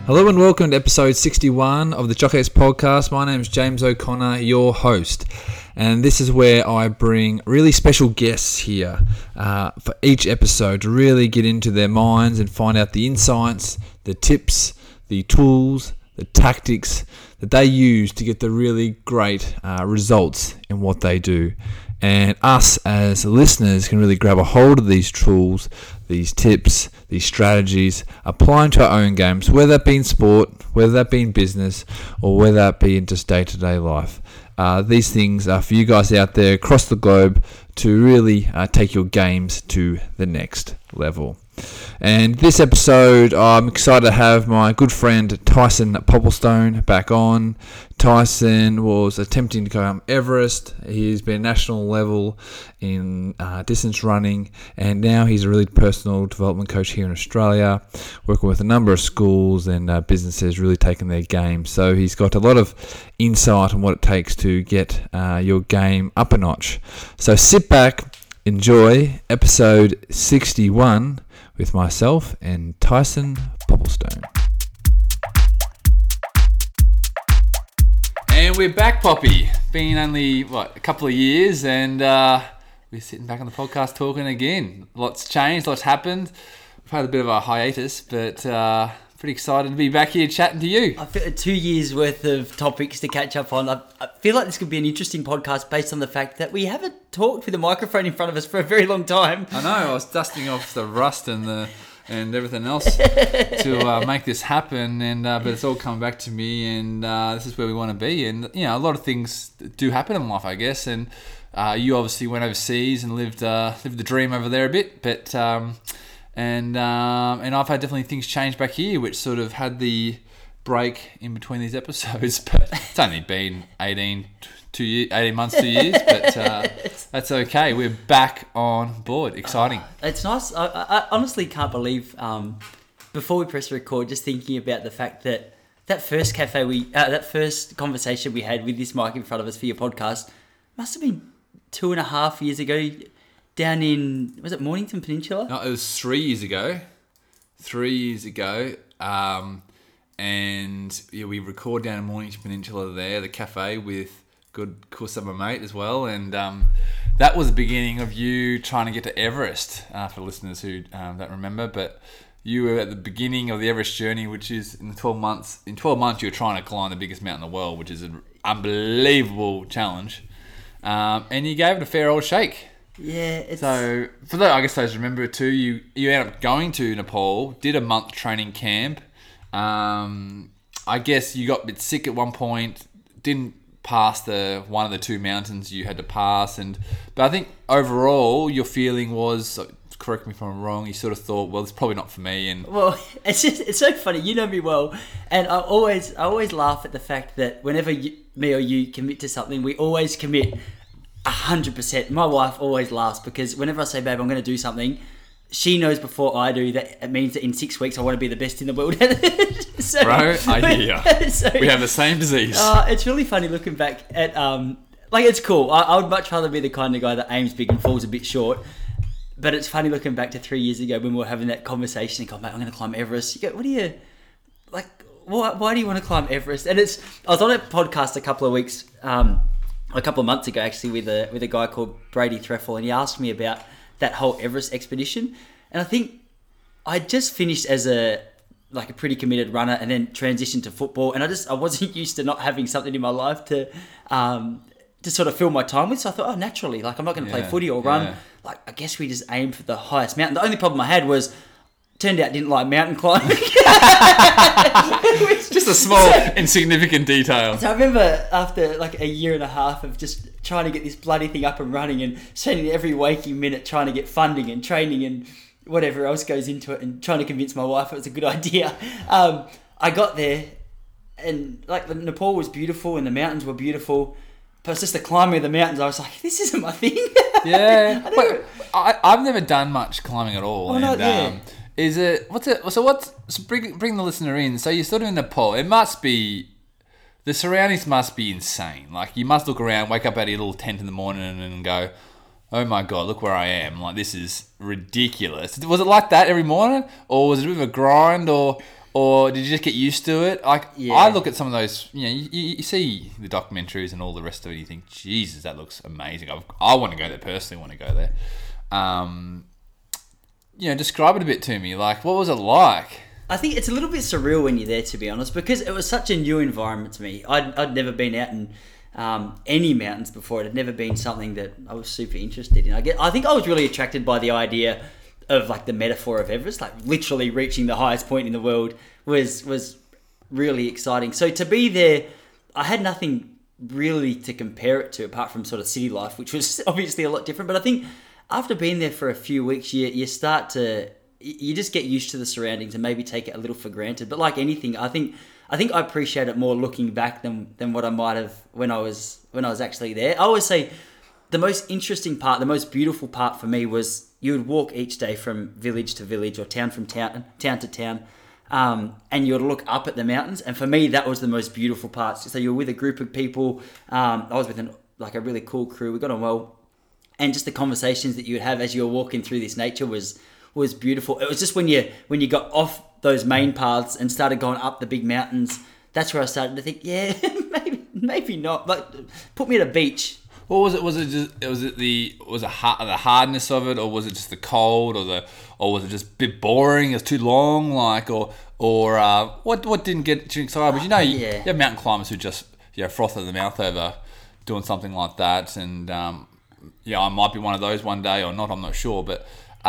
Hello and welcome to episode 61 of the Jockey's Podcast. My name is James O'Connor, your host, and this is where I bring really special guests here for each episode to really get into their minds and find out the insights, the tips, the tools, the tactics that they use to get the really great results in what they do. And us as listeners can really grab a hold of these tools, these tips, these strategies, apply them to our own games, whether that be in sport, whether that be in business, or whether that be in just day-to-day life. These things are for you guys out there across the globe to really take your games to the next level. And this episode, I'm excited to have my good friend Tyson Popplestone back on. Tyson was attempting to climb Everest. He's been national level in distance running, and now he's a really personal development coach here in Australia, working with a number of schools and businesses, really taking their game. So he's got a lot of insight on what it takes to get your game up a notch. So sit back, enjoy episode 61 with myself and Tyson Popplestone. And we're back, Poppy. Been only, a couple of years, and we're sitting back on the podcast talking again. Lots changed, lots happened. We've had a bit of a hiatus, but pretty excited to be back here chatting to you. I feel 2 years worth of topics to catch up on. I feel like this could be an interesting podcast based on the fact that we haven't talked with a microphone in front of us for a very long time. I know. I was dusting off the rust and everything else to make this happen, and but it's all come back to me, and this is where we want to be. And a lot of things do happen in life, I guess. And you obviously went overseas and lived the dream over there a bit, but. And I've had definitely things change back here, which sort of had the break in between these episodes. But it's only been 18 months, 2 years. But that's okay. We're back on board. Exciting. It's nice. I honestly can't believe, before we press record, just thinking about the fact that first that first conversation we had with this mic in front of us for your podcast must have been 2.5 years ago. Down in, was it Mornington Peninsula? No, it was 3 years ago. 3 years ago. And we record down in Mornington Peninsula there, the cafe, with good Kusama mate as well. And that was the beginning of you trying to get to Everest, for listeners who don't remember. But you were at the beginning of the Everest journey, which is in 12 months. In 12 months, you were trying to climb the biggest mountain in the world, which is an unbelievable challenge. And you gave it a fair old shake. Yeah. So, for those, I guess those remember it too, you ended up going to Nepal, did a month training camp. I guess you got a bit sick at one point, didn't pass one of the two mountains you had to pass. But I think overall, your feeling was, correct me if I'm wrong, you sort of thought, well, it's probably not for me. Well, it's so funny. You know me well, and I always laugh at the fact that whenever me or you commit to something, we always commit 100%. My wife always laughs because whenever I say, babe, I'm going to do something, she knows before I do that it means that in 6 weeks I want to be the best in the world at it. So, bro, I hear you. So, we have the same disease. It's really funny looking back at, it's cool. I would much rather be the kind of guy that aims big and falls a bit short. But it's funny looking back to 3 years ago when we were having that conversation and go, mate, I'm going to climb Everest. You go, what do you, why do you want to climb Everest? And I was on a podcast a couple of months ago, actually, with a guy called Brady Threffel, and he asked me about that whole Everest expedition. And I think I just finished as a pretty committed runner, and then transitioned to football. And I wasn't used to not having something in my life to sort of fill my time with. So I thought, naturally, I'm not going to play footy or run. Yeah. I guess we just aim for the highest mountain. The only problem I had was, turned out I didn't like mountain climbing. Just a small, insignificant detail. So I remember after a year and a half of just trying to get this bloody thing up and running and spending every waking minute trying to get funding and training and whatever else goes into it and trying to convince my wife it was a good idea. I got there and Nepal was beautiful and the mountains were beautiful. But it's just the climbing of the mountains. I was like, this isn't my thing. Yeah. I've never done much climbing at all. Oh, no, yeah. Is it? So bring the listener in. So you're sort of in Nepal. It must be. The surroundings must be insane. You must look around, wake up out of your little tent in the morning, and go, "Oh my god, look where I am! This is ridiculous." Was it like that every morning, or was it a bit of a grind, or or did you just get used to it? Like Yeah. I look at some of those, you see the documentaries and all the rest of it, and you think, Jesus, that looks amazing. I want to go there personally. Want to go there. Describe it a bit to me. Like, what was it like? I think it's a little bit surreal when you're there, to be honest, because it was such a new environment to me. I'd never been out in any mountains before. It had never been something that I was super interested in. I think I was really attracted by the idea of like the metaphor of Everest, like literally reaching the highest point in the world was really exciting. So to be there, I had nothing really to compare it to apart from sort of city life, which was obviously a lot different. But I think after being there for a few weeks, you just get used to the surroundings and maybe take it a little for granted. But like anything, I think I appreciate it more looking back than what I might have when I was actually there. I always say the most interesting part, the most beautiful part for me was you would walk each day from village to village or town to town, and you would look up at the mountains. And for me, that was the most beautiful part. So you were with a group of people. I was with a really cool crew. We got on well, and just the conversations that you would have as you were walking through this nature was beautiful. It was just when you got off those main paths and started going up the big mountains, that's where I started to think, yeah, maybe not. Like, put me at a beach. What was it? Was it the hardness of it, or was it just the cold, or was it just a bit boring? It was too long, like, or what didn't get you excited? But you have mountain climbers who just froth at the mouth over doing something like that, and I might be one of those one day or not. I'm not sure, but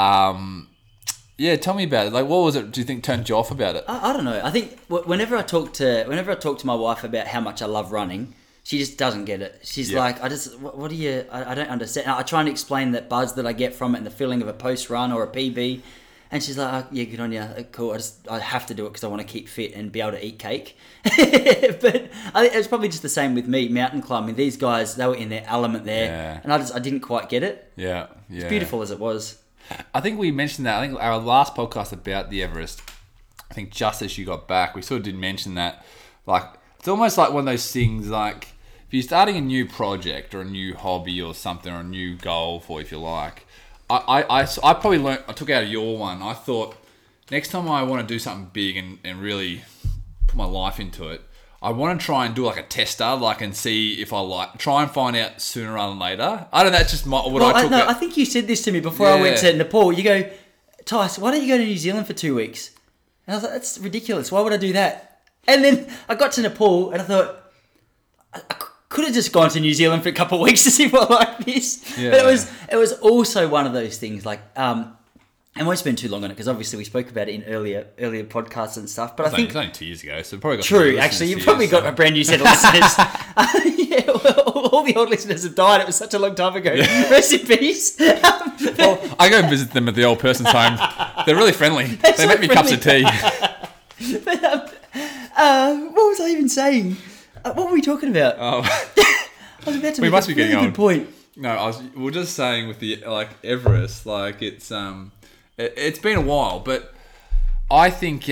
tell me about it. Like, what was it? Do you think turned you off about it? I don't know. I think whenever I talk to my wife about how much I love running, she just doesn't get it. She's like, what do you? I don't understand. I try and explain that buzz that I get from it and the feeling of a post run or a PB, and she's like, yeah, good on you, cool. I have to do it because I want to keep fit and be able to eat cake. But I think it's probably just the same with me, mountain climbing. These guys, they were in their element there, and I didn't quite get it. Yeah. It's beautiful as it was. I think we mentioned that. I think our last podcast about the Everest, I think just as you got back, we sort of did mention that. Like, it's almost like one of those things, like, if you're starting a new project or a new hobby or something, or a new goal for, if you like, I probably learned, I took out of your one, I thought, next time I want to do something big and really put my life into it, I want to try and do like a tester, like, and see if I try and find out sooner rather than later. I don't know, that's just I took out. I think you said this to me before I went to Nepal. You go, Tice, why don't you go to New Zealand for 2 weeks? And I was like, that's ridiculous. Why would I do that? And then I got to Nepal and I thought, I could have just gone to New Zealand for a couple of weeks to see what like this. Yeah. But it was also one of those things, like, and we won't spend too long on it because obviously we spoke about it in earlier podcasts and stuff. But I think it's only 2 years ago, so probably got true. Actually, you've probably got a brand new set of listeners. All the old listeners have died. It was such a long time ago. Yeah. Rest in peace. Well, I go and visit them at the old person's home. They're really friendly. They make me cups of tea. But what was I even saying? What were we talking about? Oh, I was about to. We must be getting good point. No, we're just saying with the Everest, like it's been a while, but I think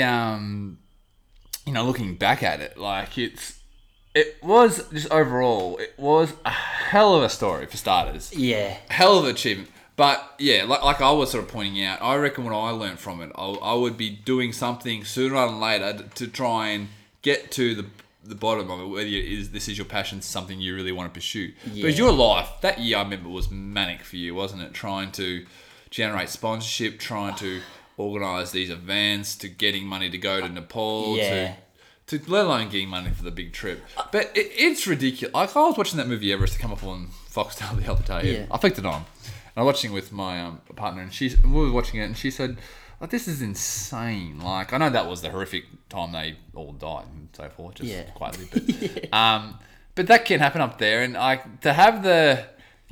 looking back at it, like it was just overall, it was a hell of a story for starters. Yeah, hell of an achievement. But yeah, like I was sort of pointing out, I reckon what I learned from it, I would be doing something sooner rather than later to try and get to the bottom of it, whether this is your passion, something you really want to pursue. Yeah. Because your life, that year I remember, was manic for you, wasn't it? Trying to generate sponsorship, trying to organise these events, to getting money to go to Nepal, to let alone getting money for the big trip. But it's ridiculous. Like, I was watching that movie Everest to come up on Foxtel the other day. Yeah. I flicked it on. And I was watching it with my partner, and we were watching it, and she said, like, this is insane. Like, I know that was the horrific time they all died and so forth, just quietly. But but that can happen up there, and to have the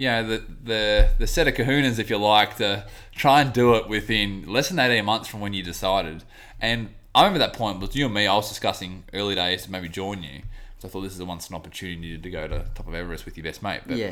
set of kahunas, if you like, to try and do it within less than 18 months from when you decided. And I remember that point with you and me, I was discussing early days to maybe join you. So I thought this is a once an opportunity to go to top of Everest with your best mate. But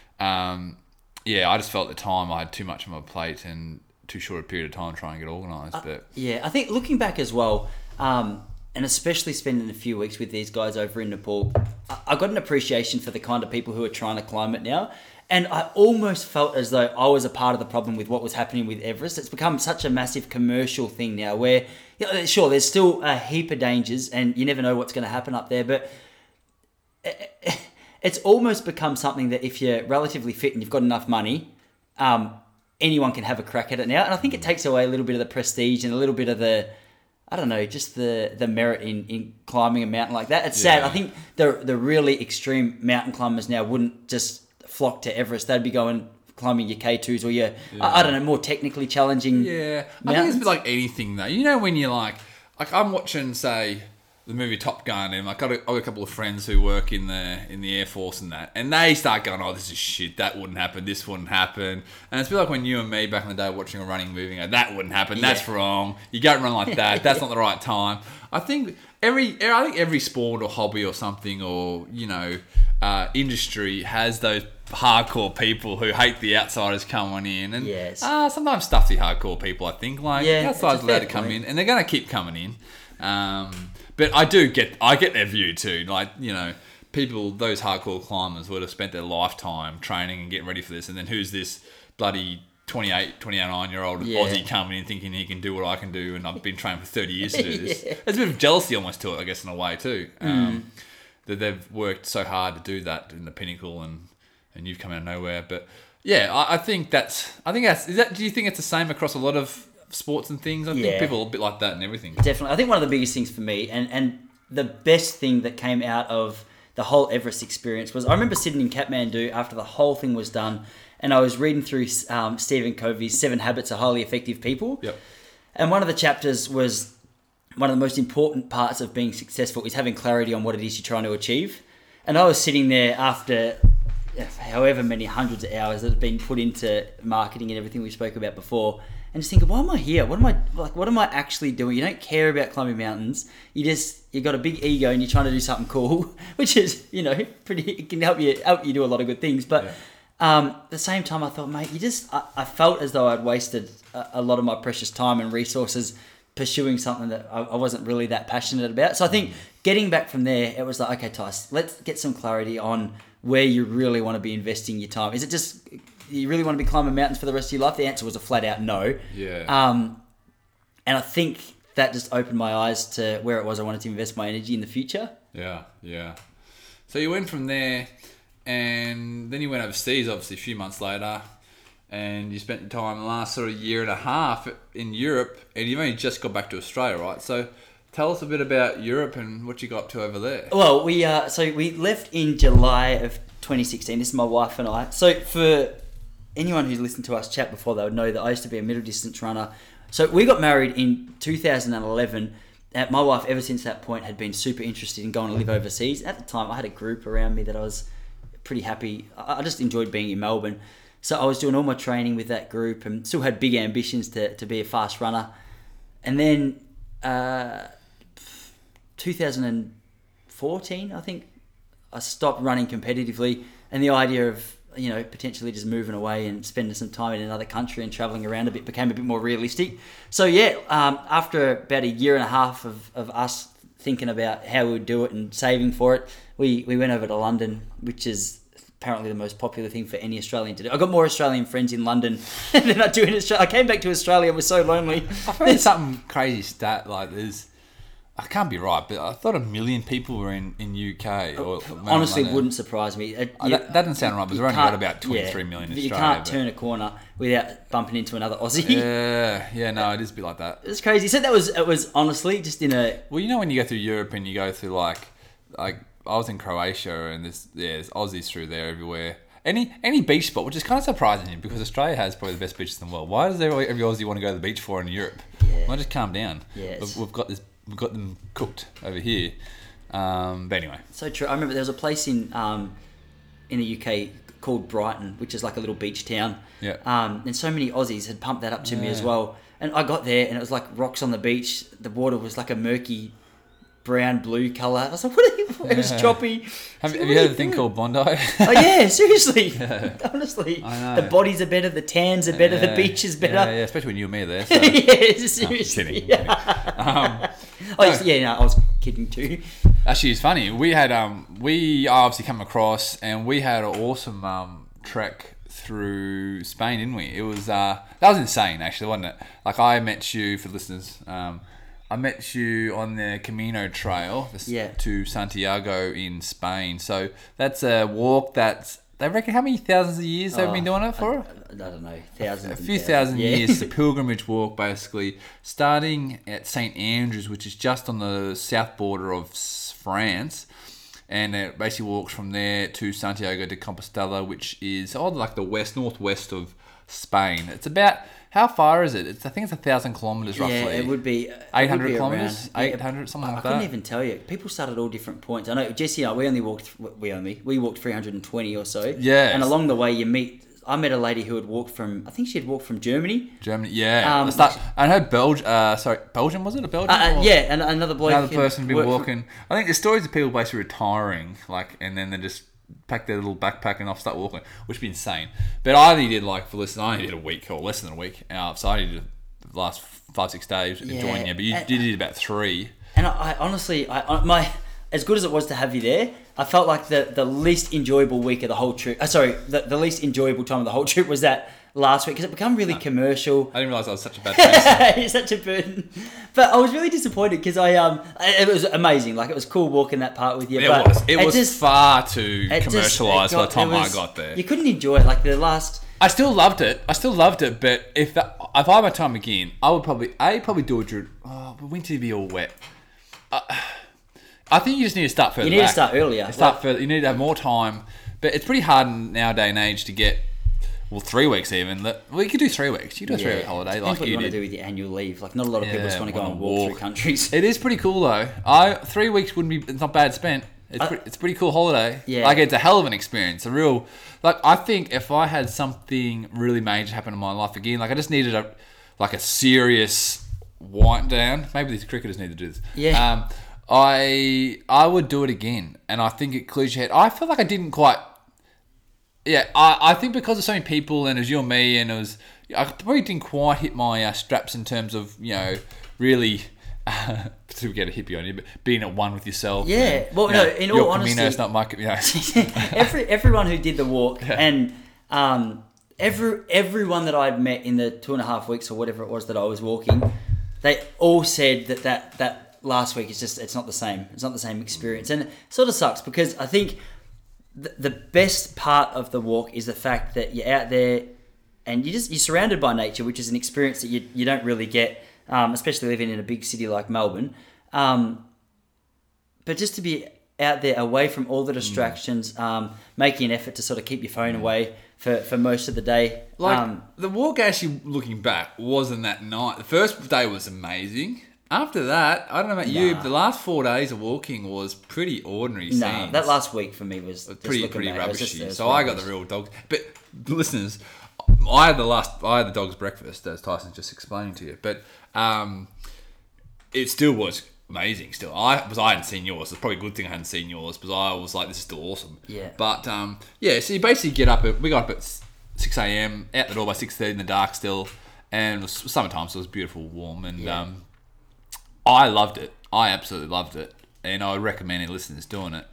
I just felt at the time I had too much on my plate and too short a period of time trying to get organised. I think looking back as well, and and especially spending a few weeks with these guys over in Nepal, I got an appreciation for the kind of people who are trying to climb it now. And I almost felt as though I was a part of the problem with what was happening with Everest. It's become such a massive commercial thing now where, sure, there's still a heap of dangers and you never know what's going to happen up there. But it's almost become something that if you're relatively fit and you've got enough money, anyone can have a crack at it now. And I think it takes away a little bit of the prestige and a little bit of the, I don't know, just the merit in climbing a mountain like that. It's sad. I think the really extreme mountain climbers now wouldn't just flock to Everest. They'd be going climbing your K2s or your, I don't know, more technically challenging mountains. I think it's a bit like anything though. You know when you're like I'm watching, say, the movie Top Gun, and I've got a couple of friends who work in the Air Force and that, and they start going, oh, this is shit, that wouldn't happen, this wouldn't happen. And it's a bit like when you and me back in the day watching a running movie, go, that wouldn't happen, that's wrong, you don't run like that, that's not the right time. I think every sport or hobby or something, or industry has those hardcore people who hate the outsiders coming in, and sometimes stuffy hardcore people. I think outsiders allowed to come in, and they're going to keep coming in. But I get their view too. People, those hardcore climbers would have spent their lifetime training and getting ready for this, and then who's this bloody 29-year-old Aussie coming in thinking he can do what I can do, and I've been trained for 30 years to do this. There's a bit of jealousy almost to it, I guess, in a way too. That they've worked so hard to do that in the pinnacle, and you've come out of nowhere. But yeah, I think that's. Do you think it's the same across a lot of sports and things? I think people are a bit like that and everything. Definitely. I think one of the biggest things for me, and the best thing that came out of the whole Everest experience was, I remember sitting in Kathmandu after the whole thing was done, and I was reading through Stephen Covey's 7 Habits of Highly Effective People. Yep. And one of the chapters was, one of the most important parts of being successful is having clarity on what it is you're trying to achieve. And I was sitting there after however many hundreds of hours that have been put into marketing and everything we spoke about before, and just thinking, why am I here? What am I actually doing? You don't care about climbing mountains. You got a big ego and you're trying to do something cool, which is, pretty, it can help you do a lot of good things. But at the same time, I thought, mate, I felt as though I'd wasted a lot of my precious time and resources pursuing something that I wasn't really that passionate about. So I think getting back from there, it was like, okay, Tice, let's get some clarity on where you really want to be investing your time. Is it just you really want to be climbing mountains for the rest of your life? The answer was a flat out no. Yeah. And I think that just opened my eyes to where it was I wanted to invest my energy in the future. Yeah. So you went from there, and then you went overseas, obviously, a few months later, and you spent your time the last sort of year and a half in Europe, and you've only just got back to Australia, right? So tell us a bit about Europe and what you got up to over there. Well, we left in July of 2016. This is my wife and I. So for anyone who's listened to us chat before, they would know that I used to be a middle distance runner. So we got married in 2011. My wife, ever since that point, had been super interested in going to live overseas. At the time, I had a group around me that I was pretty happy. I just enjoyed being in Melbourne. So I was doing all my training with that group and still had big ambitions to be a fast runner. And then 2014, I think, I stopped running competitively, and the idea of potentially just moving away and spending some time in another country and traveling around a bit became a bit more realistic. So after about a year and a half of us thinking about how we would do it and saving for it, we went over to London, which is apparently the most popular thing for any Australian to do. I got more Australian friends in London than I do in Australia. I came back to Australia and was so lonely. I've heard something crazy stat like this. I can't be right, but I thought 1 million people were in UK. Or honestly, wouldn't surprise me. That doesn't sound right, because we've only got about 23 million in Australia. You can't turn a corner without bumping into another Aussie. No, it is a bit like that. It's crazy. So it was honestly just in a... Well, when you go through Europe and you go through like I was in Croatia, and there's Aussies through there everywhere. Any beach spot, which is kind of surprising, because Australia has probably the best beaches in the world. Why does every Aussie want to go to the beach for in Europe? Why just calm down? We've got them cooked over here. But anyway. So true. I remember there was a place in the UK called Brighton, which is like a little beach town. Yeah. And so many Aussies had pumped that up to me as well. And I got there and it was like rocks on the beach. The water was like a murky brown blue colour. I was like, it was choppy. Have you heard of a thing called Bondi? Oh yeah, seriously. Honestly. The bodies are better, the tans are better, the beach is better. Yeah, especially when you and me are there. So. Yeah, seriously. No, I was kidding too. Actually, it's funny. We had we obviously come across, and we had an awesome trek through Spain, didn't we? It was that was insane, actually, wasn't it? Like, I met you, for listeners. I met you on the Camino Trail to Santiago in Spain. So that's a walk that's, they reckon, how many thousands of years they've been doing it for? I don't know, thousands. A few thousand years. It's a pilgrimage walk, basically, starting at St. Andrews, which is just on the south border of France. And it basically walks from there to Santiago de Compostela, which is like the northwest of Spain. It's about, how far is it? I think it's 1,000 kilometers roughly. Yeah, it would be 800 kilometers, 800, something like that. I couldn't even tell you. People start at all different points. I know Jesse and I, we walked 320 or so. Yeah. And along the way, I met a lady who had walked from, I think she had walked from Germany. Yeah. I heard Belgium, was it? A Belgium? Yeah, and another bloke. Another person had been walking. I think the stories of people basically retiring, and then they just pack their little backpack and off, start walking, which would be insane. But I only did, I only did a week or less than a week. So I only did the last 5-6 days enjoying you, but you did about 3. And I honestly, as good as it was to have you there, I felt like the least enjoyable week of the whole trip. The least enjoyable time of the whole trip was that last week, because it became really commercial. I didn't realise I was such a bad person. It's such a burden. But I was really disappointed because it was amazing. Like, it was cool walking that part with you. It was far too commercialised by the time I got there. You couldn't enjoy it. Like, the last... I still loved it, but if I had my time again, I would probably do it during... Oh, but winter would be all wet. I think you just need to start further back. You need to start earlier. Further. You need to have more time. But it's pretty hard in our day and age to get... Well, 3 weeks even. Well, you could do 3 weeks. You could do a 3-week holiday. Depends what you want to do with your annual leave. Like, not a lot of people just want to go and walk through countries. It is pretty cool, though. 3 weeks wouldn't be... It's not bad spent. It's a pretty cool holiday. Yeah. Like, it's a hell of an experience. I think if I had something really major happen in my life again, I just needed a serious wind down. Maybe these cricketers need to do this. Yeah. I would do it again. And I think it clears your head. I feel like I didn't quite... Yeah, I think because of so many people, and it was you and me, and I probably didn't quite hit my straps in terms of, really, to get a hippie on you, but being at one with yourself. Yeah, well, no, in all honesty... Camino's not my... everyone who did the walk, and everyone that I'd met in the 2.5 weeks or whatever it was that I was walking, they all said that last week it's not the same. It's not the same experience. And it sort of sucks, because I think... The best part of the walk is the fact that you're out there and you're surrounded by nature, which is an experience that you don't really get, especially living in a big city like Melbourne. But just to be out there away from all the distractions, making an effort to sort of keep your phone away for most of the day. The walk, actually, looking back, wasn't that night. The first day was amazing. After that, I don't know about you, but the last 4 days of walking was pretty ordinary scenes. No, that last week for me was pretty rubbishy. So I got the real dog. But listeners, I had the dog's breakfast, as Tyson's just explaining to you. But it still was amazing. Still, I hadn't seen yours. It's probably a good thing I hadn't seen yours, because I was like, this is still awesome. Yeah. But so you basically we got up at 6 a.m. out the door by 6:30 in the dark still, and it was summertime, so it was beautiful, warm, and I loved it. I absolutely loved it. And I would recommend any listeners doing it.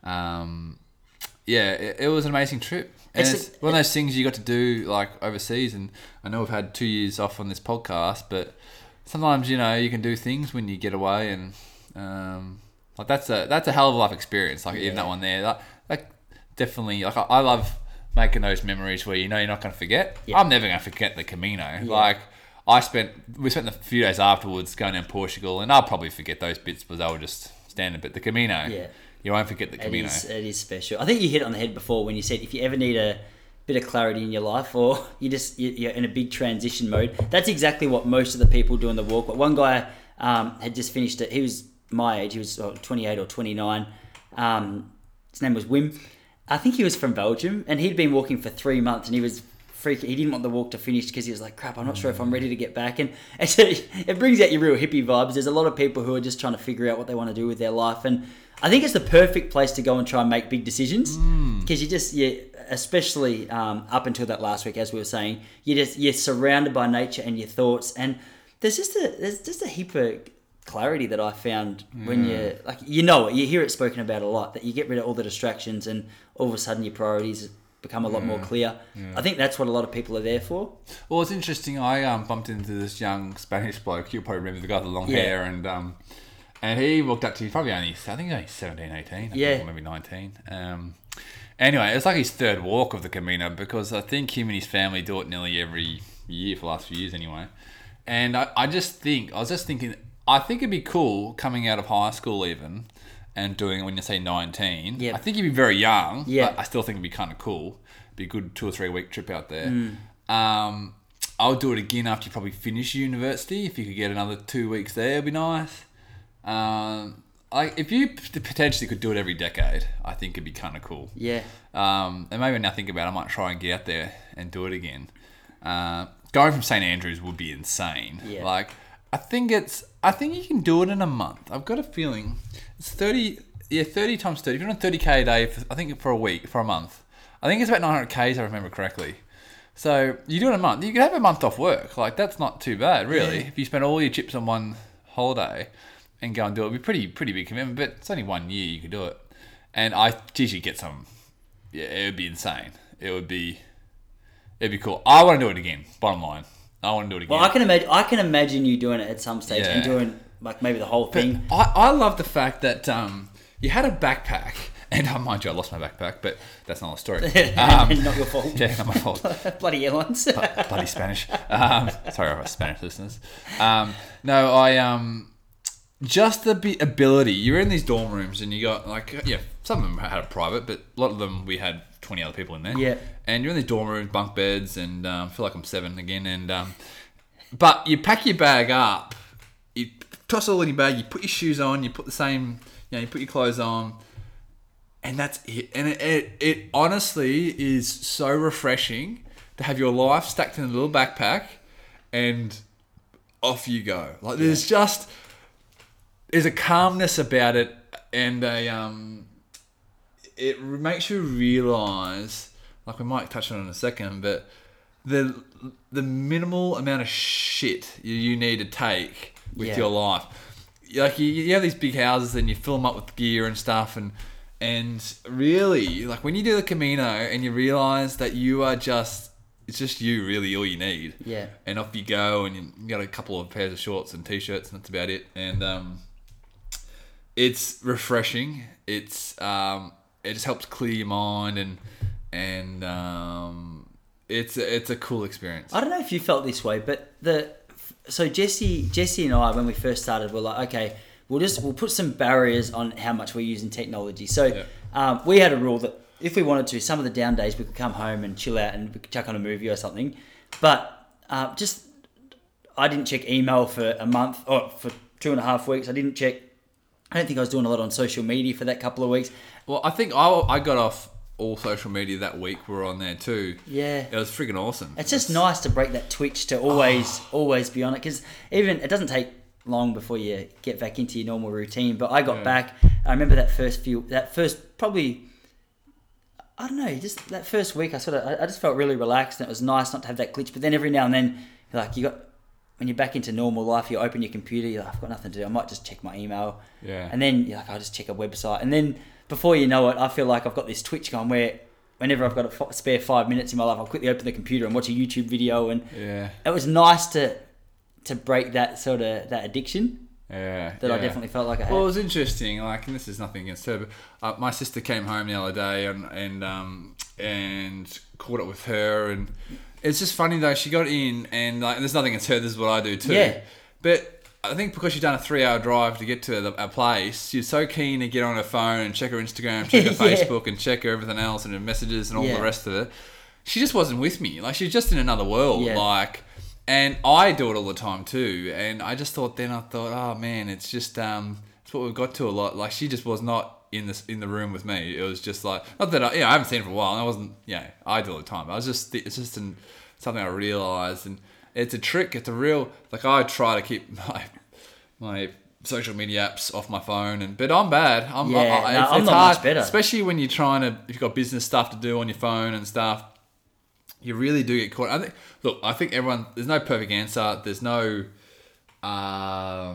It was an amazing trip. And it's one of those things you got to do overseas. And I know we've had 2 years off on this podcast, but sometimes, you can do things when you get away. And that's a hell of a life experience. Even that one there. Definitely, I love making those memories where you're not going to forget. Yeah. I'm never going to forget the Camino. Yeah. We spent a few days afterwards going down Portugal, and I'll probably forget those bits because they were just standard. But the Camino, you won't forget the Camino. It is special. I think you hit it on the head before when you said if you ever need a bit of clarity in your life, or you're in a big transition mode, that's exactly what most of the people do on the walk. But one guy had just finished it. He was my age. He was 28 or 29. His name was Wim. I think he was from Belgium, and he'd been walking for 3 months, and he was freaking. He didn't want the walk to finish because he was like, crap, I'm not sure if I'm ready to get back. And so it brings out your real hippie vibes. There's a lot of people who are just trying to figure out what they want to do with their life, and I think it's the perfect place to go and try and make big decisions, because especially up until that last week, as we were saying, you're surrounded by nature and your thoughts, and there's just a heap of clarity that I found when you like you hear it spoken about a lot, that you get rid of all the distractions and all of a sudden your priorities become a lot more clear. I think that's what a lot of people are there for. Well, it's interesting. I bumped into this young Spanish bloke. You'll probably remember the guy with the long hair, and he walked up to me, probably only, I think he was only 17, 18, or maybe 19. Anyway, it was like his third walk of the Camino, because I think him and his family do it nearly every year for the last few years anyway. And I was just thinking, I think it'd be cool coming out of high school even and doing it when you say 19. Yep. I think you'd be very young, Yeah. but I still think it'd be kind of cool. Be a good 2 or 3 week trip out there. I'll do it again after you probably finish university. If you could get another 2 weeks there, it'd be nice. Like if you potentially could do it every decade, I think it'd be kind of cool. Yeah. And maybe when I think about it, I might try and get out there and do it again. Going from St Andrews would be insane. Yeah. Like I think you can do it in a month. I've got a feeling it's 30 times 30. If you're on 30k a day, for a month, I think it's about 900 k's, I remember correctly. So you do it in a month. You could have a month off work. Like that's not too bad, really. Yeah. If you spend all your chips on one holiday and go and do it, it'd be pretty big commitment. But it's only 1 year you could do it, and I usually get some. Yeah, it would be insane. It'd be cool. I want to do it again. Bottom line, I want to do it again. Well, I can imagine you doing it at some stage and doing like maybe the whole thing. I love the fact that you had a backpack, and mind you, I lost my backpack, but that's not a story. Not your fault. Yeah, not my fault. Bloody airlines. Bloody Spanish. Sorry, our Spanish listeners. No, I just the ability. You're in these dorm rooms, and you got some of them had a private, but a lot of them we had 20 other people in there. Yeah. And you're in these dorm rooms, bunk beds, and I feel like I'm 7 again. And but you pack your bag up, you toss it all in your bag, you put your shoes on, you put the same, you put your clothes on, and that's it. And it honestly is so refreshing to have your life stacked in a little backpack, and off you go. Like there's a calmness about it, and it makes you realise, like we might touch on it in a second, but the minimal amount of shit you need to take with your life. Like you have these big houses and you fill them up with gear and stuff, and really, like when you do the Camino and you realise that it's just you really all you need. Yeah. And off you go, and you got a couple of pairs of shorts and t-shirts, and that's about it. And it's refreshing. It just helps clear your mind, and it's a cool experience. I don't know if you felt this way, but so Jesse and I, when we first started, were like, okay, we'll put some barriers on how much we're using technology. So we had a rule that if we wanted to, some of the down days we could come home and chill out and we could chuck on a movie or something. But I didn't check email for a month or for 2.5 weeks. I don't think I was doing a lot on social media for that couple of weeks. Well, I think I got off all social media that week. We were on there too. Yeah. It was freaking awesome. It's just nice to break that twitch to always be on it, because even it doesn't take long before you get back into your normal routine. But I got back. I remember that first that first week. I just felt really relaxed, and it was nice not to have that glitch. But then every now and then, when you're back into normal life, you open your computer, you're like, I've got nothing to do. I might just check my email. Yeah. And then you're like, I'll just check a website. And then before you know it, I feel like I've got this twitch going where whenever I've got a spare 5 minutes in my life, I'll quickly open the computer and watch a YouTube video. And it was nice to break that sort of that addiction. Yeah. That I definitely felt like I had. Well, it was interesting. Like, and this is nothing against her, but my sister came home the other day and caught up with her, and it's just funny though. She got in, and like, there's nothing against her. This is what I do too. Yeah. But I think because she's done a 3-hour drive to get to a place, she's so keen to get on her phone and check her Instagram, check her Facebook, and check her everything else and her messages and all the rest of it. She just wasn't with me. Like, she's just in another world. Yeah. Like, and I do it all the time too. And I thought, oh man, it's just it's what we've got to a lot. Like, she just was not in the room with me. It was just like, not that I haven't seen her for a while. And I wasn't, I do it all the time. It's just something I realised, and it's a trick. It's a real, like, I try to keep my social media apps off my phone, but I'm bad. I'm not hard, much better. Especially when if you've got business stuff to do on your phone and stuff. You really do get caught. I think everyone. There's no perfect answer. There's no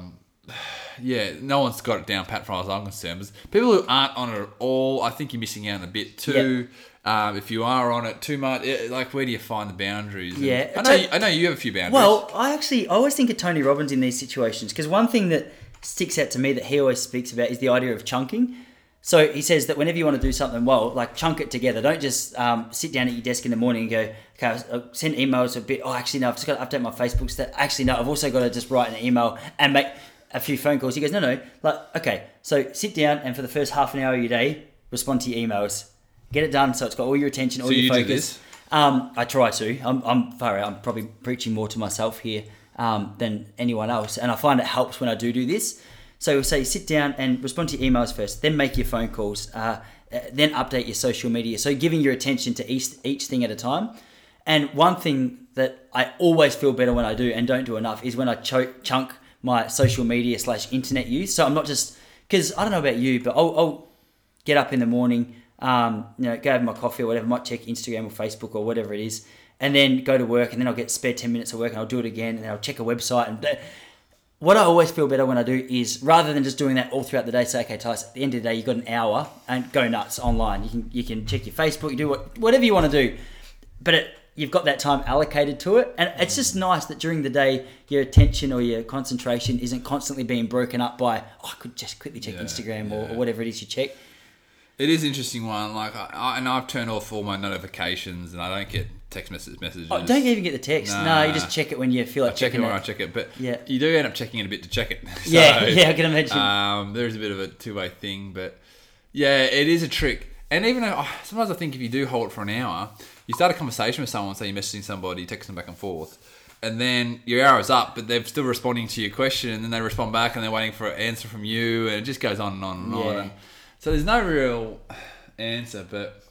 yeah, no one's got it down pat, as far as I'm concerned. But people who aren't on it at all, I think you're missing out on a bit too. If you are on it too much, like where do you find the boundaries? Yeah. I know you have a few boundaries. Well, I always think of Tony Robbins in these situations, because one thing that sticks out to me that he always speaks about is the idea of chunking. So he says that whenever you want to do something well, like chunk it together. Don't just sit down at your desk in the morning and go, okay, I'll send emails a bit. Oh, actually, no, I've just got to update my Facebook stat. Actually, no, I've also got to just write an email and make a few phone calls. He goes, no. Like, okay, so sit down and for the first half an hour of your day, respond to your emails. Get it done so it's got all your attention, all your focus. Do this? I try to. I'm far out. I'm probably preaching more to myself here than anyone else. And I find it helps when I do this. So we'll say sit down and respond to your emails first, then make your phone calls, then update your social media. So giving your attention to each thing at a time. And one thing that I always feel better when I do and don't do enough is when I chunk my social media / internet use. So I'm not just, because I don't know about you, but I'll get up in the morning, go have my coffee or whatever, might check Instagram or Facebook or whatever it is, and then go to work, and then I'll get spare 10 minutes of work and I'll do it again, and then I'll check a website. And what I always feel better when I do is, rather than just doing that all throughout the day, say, okay, Tyson, at the end of the day, you've got an hour and go nuts online. You can check your Facebook, you do whatever you want to do, but you've got that time allocated to it. And it's just nice that during the day, your attention or your concentration isn't constantly being broken up by, I could just quickly check Instagram or whatever it is you check. It is an interesting one. Like, I've turned off all my notifications, and I don't get text messages. Oh, don't even get the text. No, you just check it when you feel like checking it. I check it when I check it, but you do end up checking it a bit to check it. So, I can imagine. There's a bit of a two-way thing, but yeah, it is a trick. And even though, sometimes I think if you do hold it for an hour, you start a conversation with someone, say you're messaging somebody, texting them back and forth, and then your hour is up, but they're still responding to your question, and then they respond back, and they're waiting for an answer from you, and it just goes on and on and on. And so there's no real answer, but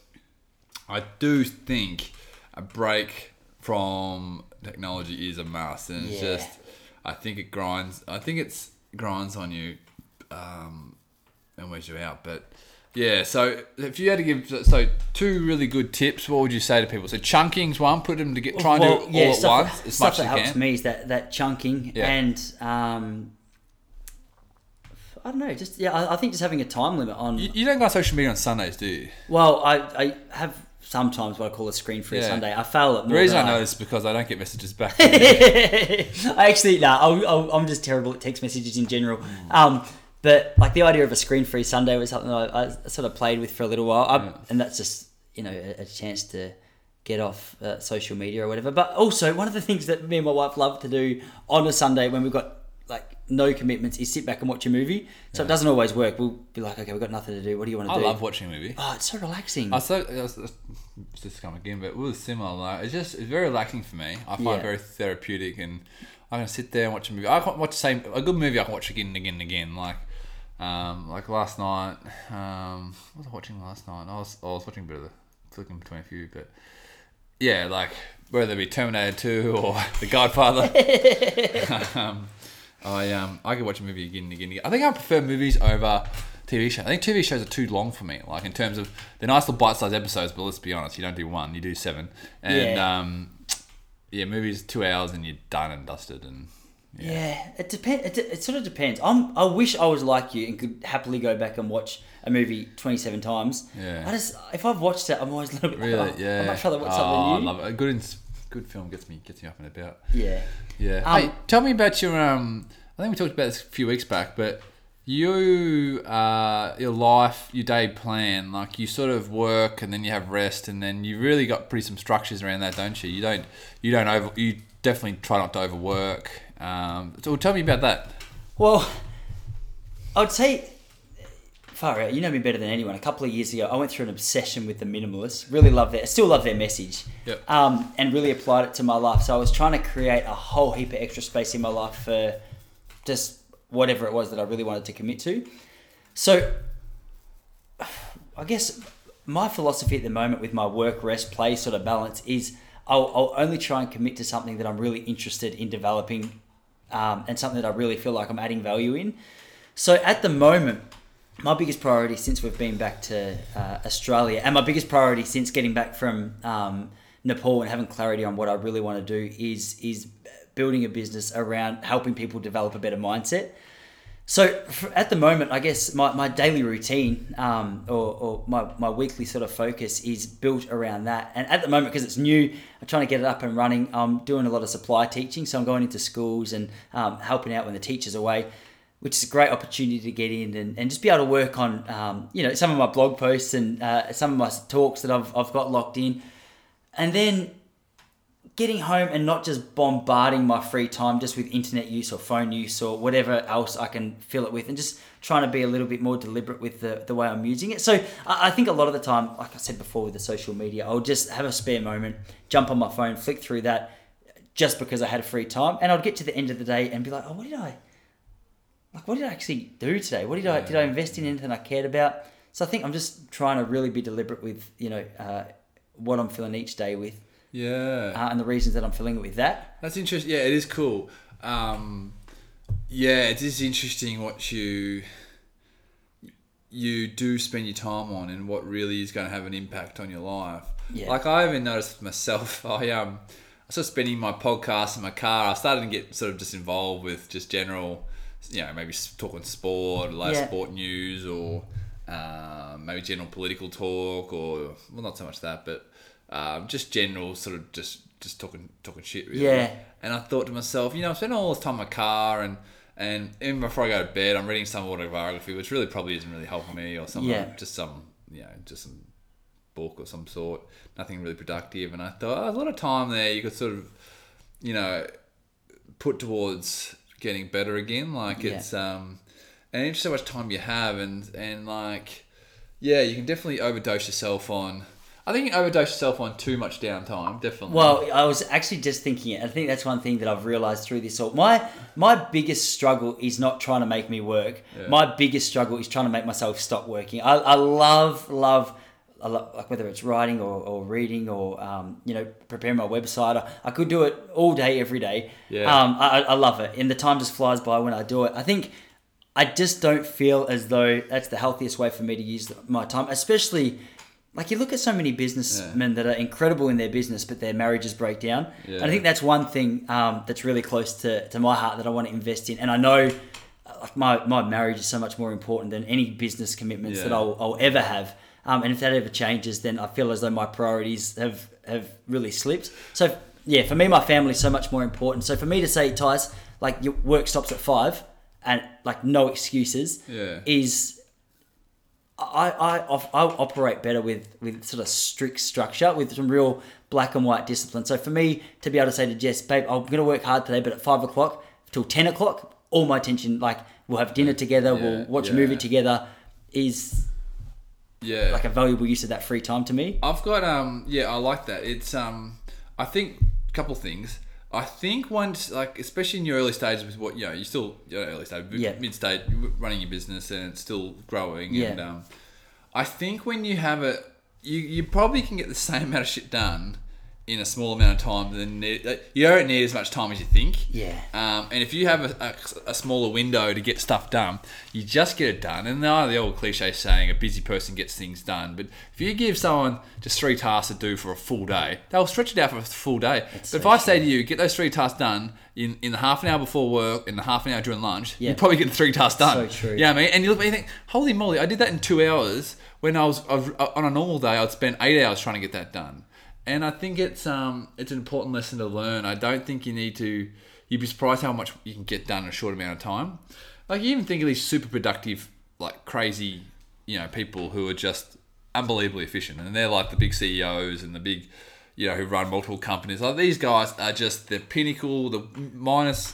I do think a break from technology is a must, and it's just, I think it grinds on you and wears you out. But yeah, so if you had to give two really good tips, what would you say to people? So chunking's one, put them to try and do it all at once as much as you can. Stuff that helps me is that chunking and I don't know, I think just having a time limit on. You don't go on social media on Sundays, do you? Well, I have sometimes what I call a screen-free Sunday. I fail at more. The reason I know this is because I don't get messages back. I'm just terrible at text messages in general. But like the idea of a screen-free Sunday was something I sort of played with for a little while, and that's just a chance to get off social media or whatever. But also one of the things that me and my wife love to do on a Sunday when we've got like no commitments is sit back and watch a movie. So it doesn't always work. We'll be like, okay, we've got nothing to do. What do you want to do? I love watching a movie. Oh, it's so relaxing. It's just come again, but it was similar. Like, it's very relaxing for me. I find it very therapeutic, and I can sit there and watch a movie. I can watch a good movie. I can watch again and again and again. Like last night. What was I watching last night? I was watching a bit of the flicking between a few, but yeah, like whether it be Terminator 2 or The Godfather. I could watch a movie again and again and again. I think I prefer movies over TV shows. I think TV shows are too long for me. Like in terms of they're nice little bite-sized episodes, but let's be honest, you don't do one, you do 7. And movies 2 hours and you're done and dusted. And it depends. It sort of depends. I wish I was like you and could happily go back and watch a movie 27 times. Yeah. If I've watched it, I'm always a little bit. Really? I'd much rather watch something new. I love it. Good film gets me up and about. Yeah. Yeah. Hey, tell me about your I think we talked about this a few weeks back, but your life, your day plan, like you sort of work and then you have rest, and then you really got pretty some structures around that, don't you? You definitely try not to overwork. So tell me about that. Well, I would say, far out, you know me better than anyone. A couple of years ago, I went through an obsession with the minimalists. Still love their message. Yep. And really applied it to my life. So I was trying to create a whole heap of extra space in my life for just whatever it was that I really wanted to commit to. So I guess my philosophy at the moment with my work, rest, play sort of balance is I'll only try and commit to something that I'm really interested in developing and something that I really feel like I'm adding value in. So at the moment, my biggest priority since we've been back to Australia, and my biggest priority since getting back from Nepal and having clarity on what I really want to do is building a business around helping people develop a better mindset. So at the moment, I guess my daily routine or my weekly sort of focus is built around that. And at the moment, because it's new, I'm trying to get it up and running. I'm doing a lot of supply teaching. So I'm going into schools and helping out when the teacher's away, which is a great opportunity to get in and just be able to work on, some of my blog posts and some of my talks that I've got locked in. And then getting home and not just bombarding my free time just with internet use or phone use or whatever else I can fill it with, and just trying to be a little bit more deliberate with the way I'm using it. So I think a lot of the time, like I said before with the social media, I'll just have a spare moment, jump on my phone, flick through that just because I had a free time, and I'll get to the end of the day and be like, oh, what did I actually do today? Did I invest in anything I cared about? So I think I'm just trying to really be deliberate with, what I'm filling each day with. Yeah. And the reasons that I'm filling it with that. That's interesting. Yeah, it is cool. It is interesting what you do spend your time on and what really is going to have an impact on your life. Yeah. Like I even noticed myself, I started spending my podcast in my car. I started to get sort of just involved with just general, maybe talking sport, sport news, or maybe general political talk, or well, not so much that, but just general sort of just talking shit, really. Yeah. And I thought to myself, I'm spending all this time in my car, and even before I go to bed, I'm reading some autobiography, which really probably isn't really helping me, or just some book or some sort. Nothing really productive. And I thought, a lot of time there you could sort of, put towards getting better again. It's and it's so much time you have, and you can definitely overdose yourself on. I think you overdose yourself on too much downtime, definitely. Well, I was actually just thinking it. I think that's one thing that I've realised through this all. My biggest struggle is not trying to make me work. Yeah. My biggest struggle is trying to make myself stop working. I love, like whether it's writing or reading or, preparing my website. I could do it all day, every day. Yeah. I love it. And the time just flies by when I do it. I think I just don't feel as though that's the healthiest way for me to use my time, especially... Like, you look at so many businessmen that are incredible in their business, but their marriages break down. Yeah. And I think that's one thing that's really close to my heart that I want to invest in. And I know my marriage is so much more important than any business commitments that I'll ever have. And if that ever changes, then I feel as though my priorities have really slipped. So, for me, my family is so much more important. So for me to say, Tice, like, your work stops at 5 and, like, no excuses is... I operate better with sort of strict structure, with some real black and white discipline. So for me to be able to say to Jess, babe, I'm going to work hard today, but at 5 o'clock till 10 o'clock, all my attention, like, we'll have dinner together, we'll watch a movie together, is like a valuable use of that free time to me. I've got, I like that. It's, I think a couple of things. I think once, like, especially in your early stages with what, you're still, early stage, mid-stage, running your business and it's still growing. Yeah. And I think when you have you probably can get the same amount of shit done in a small amount of time than you don't need as much time as you think. Yeah. And if you have a smaller window to get stuff done, you just get it done. And the old cliche saying, a busy person gets things done. But if you give someone just 3 tasks to do for a full day, they'll stretch it out for a full day. But if I say to you, get those 3 tasks done in the half an hour before work and the half an hour during lunch, you probably get the 3 tasks done. So true. You know what I mean? And you look at me and think, holy moly, I did that in 2 hours when I was on a normal day, I'd spend 8 hours trying to get that done. And I think it's an important lesson to learn. I don't think you'd be surprised how much you can get done in a short amount of time. Like, you even think of these super productive, like, crazy, people who are just unbelievably efficient. And they're like the big CEOs and the big, who run multiple companies. Like, these guys are just the pinnacle, the minus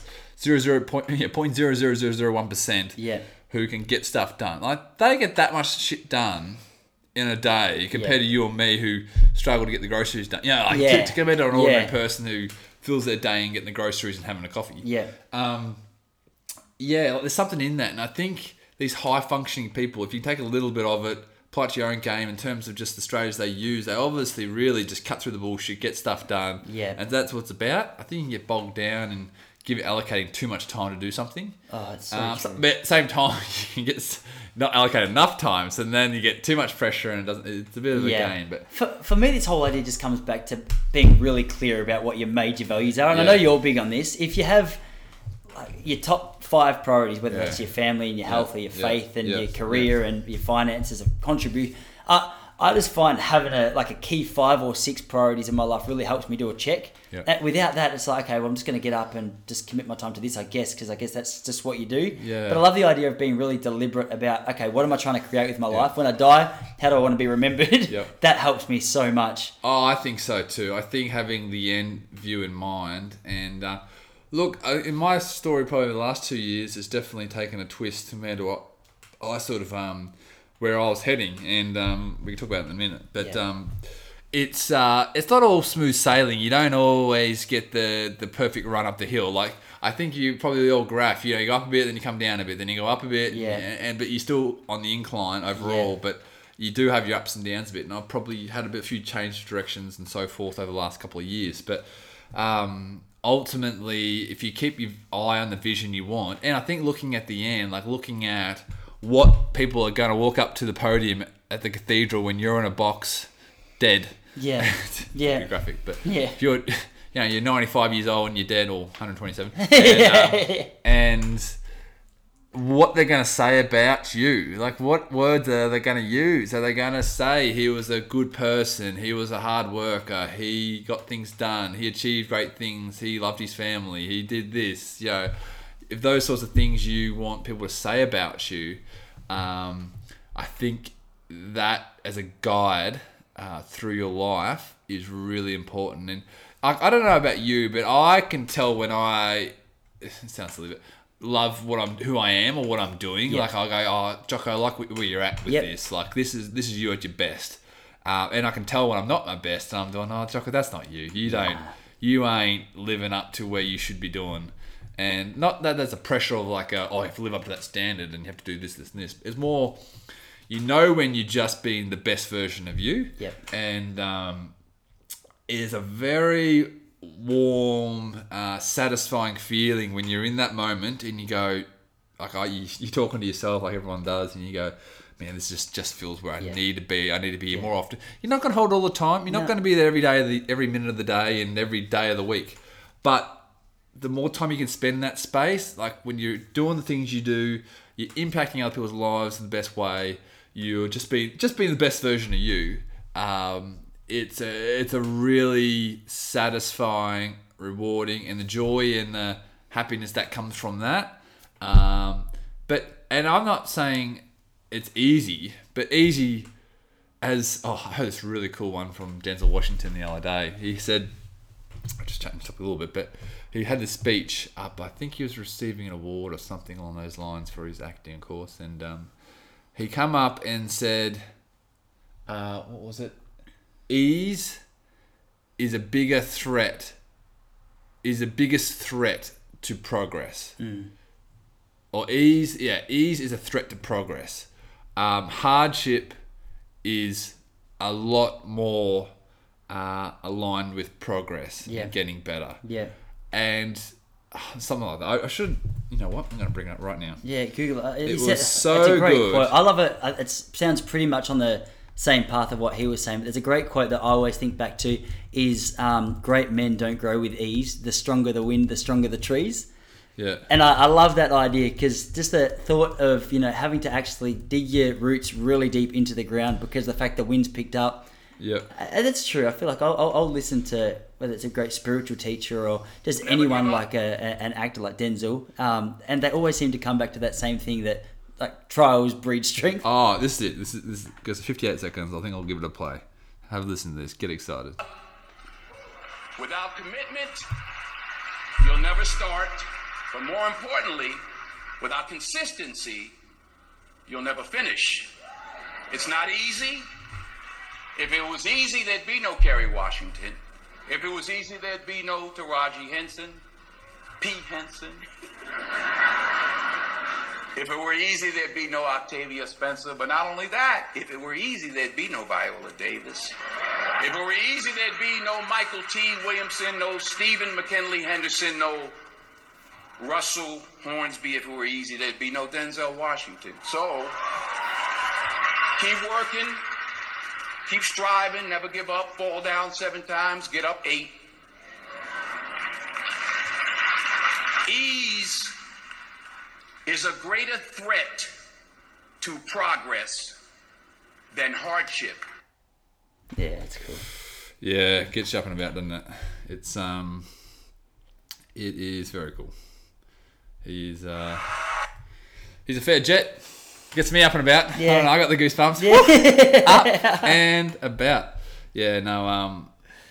0.0001% who can get stuff done. Like, they get that much shit done in a day compared to you and me who struggle to get the groceries done. To compare to an ordinary person who fills their day and getting the groceries and having a coffee. Yeah. There's something in that. And I think these high-functioning people, if you take a little bit of it, apply it to your own game in terms of just the strategies they use, they obviously really just cut through the bullshit, get stuff done. Yeah. And that's what it's about. I think you can get bogged down and allocating too much time to do something. Oh, it's so true. But at the same time, you can get not allocate enough time, so then you get too much pressure and it's a bit of a game. But for me, this whole idea just comes back to being really clear about what your major values are. And I know you're big on this. If you have your top 5 priorities, whether that's your family and your health or your Yeah. faith and Yeah. your career and your finances, contribute. I just find having a key 5 or 6 priorities in my life really helps me do a check. Yeah. Without that, it's like, okay, well, I'm just going to get up and just commit my time to this, I guess, because I guess that's just what you do. Yeah. But I love the idea of being really deliberate about, okay, what am I trying to create with my life? When I die, how do I want to be remembered? Yep. That helps me so much. Oh, I think so too. I think having the end view in mind. And look, in my story, probably the last 2 years, it's definitely taken a twist compared to what I sort of where I was heading, and we can talk about it in a minute. But it's not all smooth sailing. You don't always get the perfect run up the hill. Like, I think you probably the old graph. You go up a bit, then you come down a bit, then you go up a bit, but you're still on the incline overall. But you do have your ups and downs a bit, and I've probably had a few change directions and so forth over the last couple of years. But ultimately, if you keep your eye on the vision you want, and I think looking at the end, like looking at what people are going to walk up to the podium at the cathedral when you're in a box dead. Yeah. It's Yeah. pretty graphic, but Yeah. if you're 95 years old and you're dead, or 127, and what they're going to say about you, like what words are they going to use? Are they going to say he was a good person, he was a hard worker, he got things done, he achieved great things, he loved his family, he did this, if those sorts of things you want people to say about you, I think that as a guide through your life is really important. And I don't know about you, but I can tell when it sounds silly, but love who I am or what I'm doing. Yeah. Like I go, oh, Jocko, I like where you're at with this. Like this is you at your best. And I can tell when I'm not my best, and I'm doing, oh, Jocko, that's not you. You ain't living up to where you should be doing. And not that there's a pressure of like, you have to live up to that standard and you have to do this, this, and this. It's more, when you're just being the best version of you. Yep. And it is a very warm, satisfying feeling when you're in that moment and you go, like, you're talking to yourself like everyone does, and you go, man, this just feels where I need to be. I need to be here more often. You're not going to hold it all the time. You're not going to be there every day, every minute of the day, and every day of the week. But the more time you can spend in that space, like when you're doing the things you do, you're impacting other people's lives in the best way. You're just being the best version of you. It's a really satisfying, rewarding, and the joy and the happiness that comes from that. And I'm not saying it's easy, but easy as I heard this really cool one from Denzel Washington the other day. He said, I just changed up a little bit, but he had this speech up. I think he was receiving an award or something along those lines for his acting course, and he come up and said, what was it? Ease is the biggest threat to progress. Or ease is a threat to progress. Hardship is a lot more aligned with progress and getting better. Yeah. And something like that. I should, you know what? I'm going to bring it up right now. Yeah, Google it. It was so it's a great good. quote. I love it. It sounds pretty much on the same path of what he was saying. But there's a great quote that I always think back to is great men don't grow with ease. The stronger the wind, the stronger the trees. Yeah. And I love that idea because just the thought of, having to actually dig your roots really deep into the ground because the fact the wind's picked up. Yeah. And that's true. I feel like I'll listen to whether it's a great spiritual teacher or just anyone like an actor like Denzel. And they always seem to come back to that same thing that like trials breed strength. Oh, this is it. This goes 58 seconds. I think I'll give it a play. Have a listen to this. Get excited. Without commitment, you'll never start. But more importantly, without consistency, you'll never finish. It's not easy. If it was easy, there'd be no Kerry Washington. If it was easy, there'd be no Taraji Henson, Pete Henson. If it were easy, there'd be no Octavia Spencer. But not only that, if it were easy, there'd be no Viola Davis. If it were easy, there'd be no Michael T. Williamson, no Stephen McKinley Henderson, no Russell Hornsby. If it were easy, there'd be no Denzel Washington. So, keep working. Keep striving, never give up, fall down 7 times, get up 8. is a greater threat to progress than hardship. Yeah, it's cool. Yeah, it gets you up and about, doesn't it? It's it is very cool. He's a fair jet. Gets me up and about. Yeah. I don't know, I got the goosebumps. Yeah. Up and about. Yeah, no,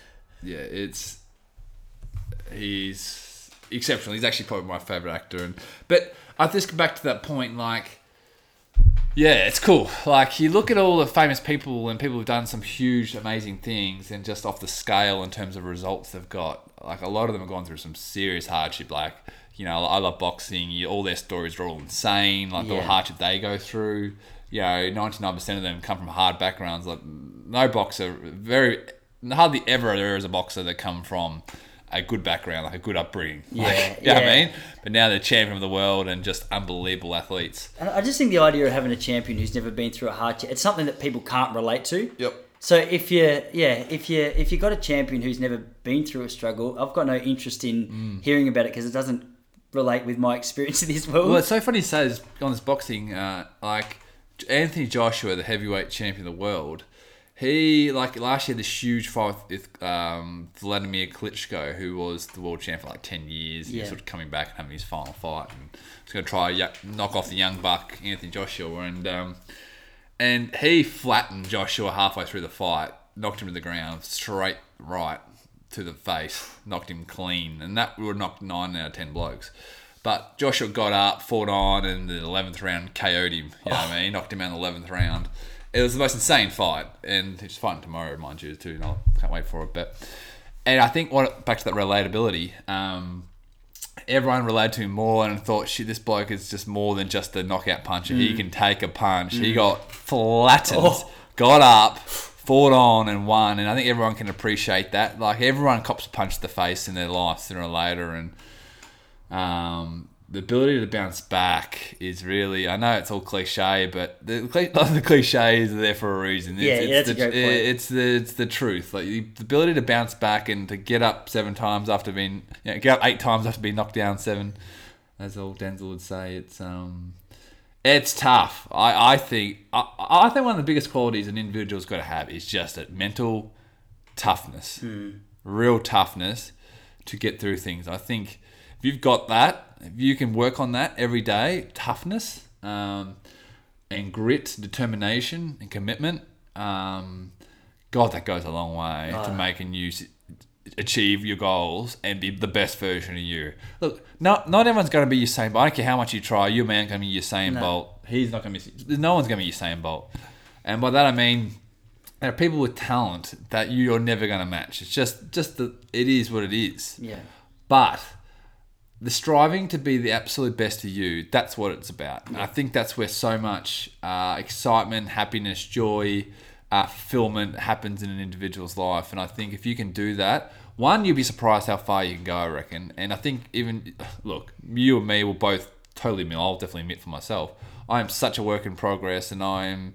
he's exceptional. He's actually probably my favourite actor. But I just go back to that point, like, yeah, it's cool. Like, you look at all the famous people and people who've done some huge, amazing things, and just off the scale in terms of results they've got, like, a lot of them have gone through some serious hardship. Like, you know, I love boxing. All their stories are all insane. Like, the hardship they go through. You know, 99% of them come from hard backgrounds. Like, no boxer, hardly ever there is a boxer that come from a good background, like a good upbringing. Like, you know what I mean? But now they're champion of the world and just unbelievable athletes. And I just think the idea of having a champion who's never been through a hardship, it's something that people can't relate to. Yep. So if you got a champion who's never been through a struggle, I've got no interest in hearing about it because it doesn't relate with my experience in this world. Well, it's so funny to say this, on this boxing, like Anthony Joshua, the heavyweight champion of the world, he, like, last year, this huge fight with Vladimir Klitschko, who was the world champ for like 10 years. He's sort of coming back and having his final fight, and he's going to try knock off the young buck, Anthony Joshua, and he flattened Joshua halfway through the fight, knocked him to the ground, straight right to the face, knocked him clean, and that would knock 9 out of 10 blokes. But Joshua got up, fought on, and in the 11th round KO'd him. You know what I mean? Knocked him out in the 11th round. It was the most insane fight, and he's fighting tomorrow, mind you, too. And I can't wait for it. And I think back to that relatability. Everyone related to him more and thought, shit, this bloke is just more than just a knockout puncher. He can take a punch. He got flattened, got up, fought on, and won. And I think everyone can appreciate that. Like, everyone cops a punch to the face in their life sooner or later, and the ability to bounce back is really, I know it's all cliche, but the cliches are there for a reason. That's a great point. It's the truth. Like, the ability to bounce back and to get up 7 times after being, get up 8 times after being knocked down 7, as old Denzel would say. It's tough. I think one of the biggest qualities an individual's got to have is just a mental toughness, real toughness to get through things. I think if you've got that, if you can work on that every day, toughness and grit, determination and commitment, God, that goes a long way to making you achieve your goals and be the best version of you. Look, not everyone's going to be Usain Bolt. I don't care how much you try. Your man going to be Usain Bolt. He's not going to be. No one's going to be Usain Bolt. And by that I mean, there are people with talent that you're never going to match. It's it is what it is. Yeah. But the striving to be the absolute best of you, that's what it's about. And I think that's where so much excitement, happiness, joy, fulfillment happens in an individual's life. And I think if you can do that, one, you'll be surprised how far you can go, I reckon. And I think even, look, you and me will both totally admit, I'll definitely admit for myself, I am such a work in progress, and I am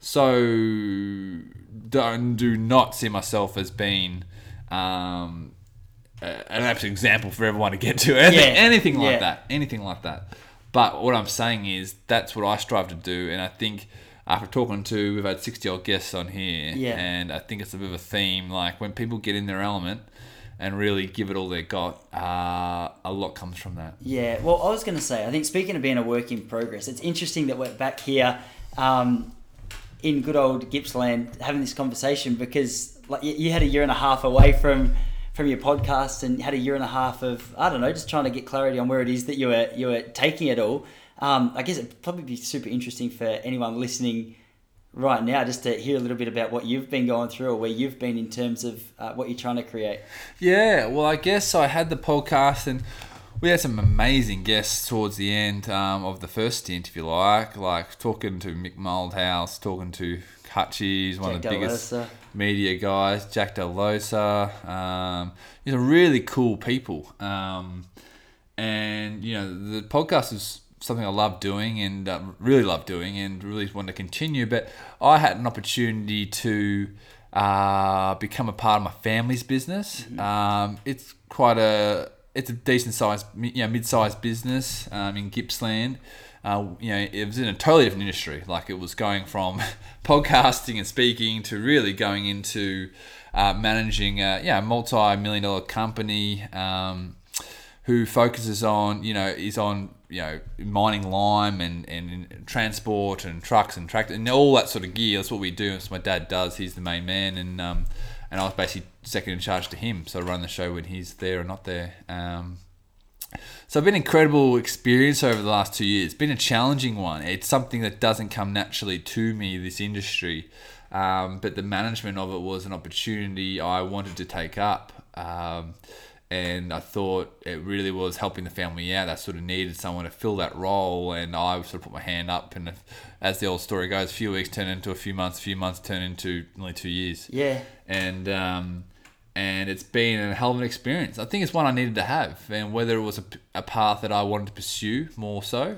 do not see myself as being an absolute example for everyone to get to. Anything like that. But what I'm saying is that's what I strive to do, and I think after talking to, we've had 60 odd guests on here, and I think it's a bit of a theme, like when people get in their element and really give it all they got, a lot comes from that. Yeah, well, I was going to say, I think speaking of being a work in progress, it's interesting that we're back here in good old Gippsland having this conversation, because like you had a year and a half away from your podcast and had a year and a half of, I don't know, just trying to get clarity on where it is that you were taking it all. I guess it'd probably be super interesting for anyone listening right now just to hear a little bit about what you've been going through or where you've been in terms of what you're trying to create. Yeah, well, I guess I had the podcast and we had some amazing guests towards the end of the first stint, if you like talking to Mick Moldhouse, talking to Hutchies, one of the biggest media guys, Jack Delosa. These are really cool people. And, the podcast is something I love doing and really love doing and really want to continue. But I had an opportunity to become a part of my family's business. Mm-hmm. It's a decent sized, mid-sized business in Gippsland. it was in a totally different industry. Like, it was going from podcasting and speaking to really going into managing a multi-million-dollar company who focuses on, mining lime and transport and trucks and tractors and all that sort of gear. That's what we do. That's what my dad does. He's the main man, and I was basically second in charge to him, so I run the show when he's there or not there. So it's been an incredible experience over the last 2 years. It's been a challenging one. It's something that doesn't come naturally to me, this industry. But the management of it was an opportunity I wanted to take up. And I thought it really was helping the family out. I sort of needed someone to fill that role, and I sort of put my hand up. And as the old story goes, a few weeks turn into a few months turn into nearly 2 years. Yeah. And it's been a hell of an experience. I think it's one I needed to have, and whether it was a path that I wanted to pursue more so.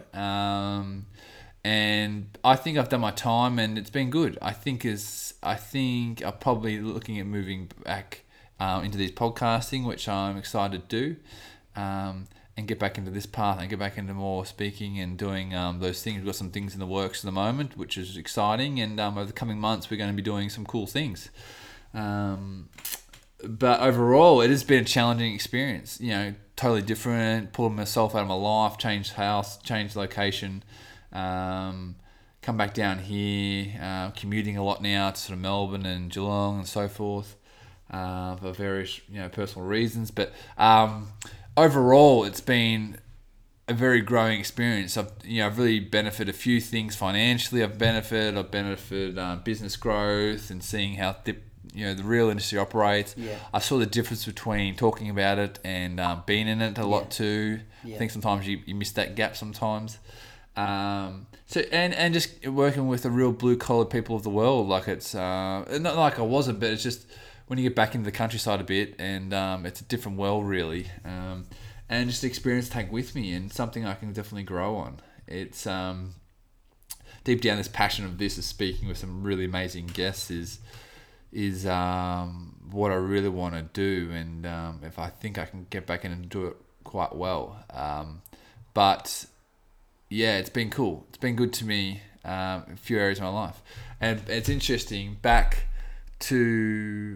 And I think I've done my time, and it's been good. I think I'm probably looking at moving back into this podcasting, which I'm excited to do, and get back into this path and get back into more speaking and doing those things. We've got some things in the works at the moment, which is exciting, and over the coming months we're going to be doing some cool things. But overall, it has been a challenging experience. Totally different. Pulling myself out of my life, changed house, changed location, come back down here, commuting a lot now to sort of Melbourne and Geelong and so forth, for various personal reasons. But overall, it's been a very growing experience. I've really benefited a few things financially. I've benefited business growth and seeing how the real industry operates. Yeah. I saw the difference between talking about it and being in it a lot too. Yeah. I think sometimes you miss that gap sometimes. So just working with the real blue collar people of the world, like it's not like I wasn't, but it's just when you get back into the countryside a bit, and it's a different world really, and just experience to take with me, and something I can definitely grow on. It's deep down, this passion of this is speaking with some really amazing guests is what I really want to do, and if I think I can get back in and do it quite well. But yeah, it's been cool. It's been good to me in a few areas of my life, and it's interesting back to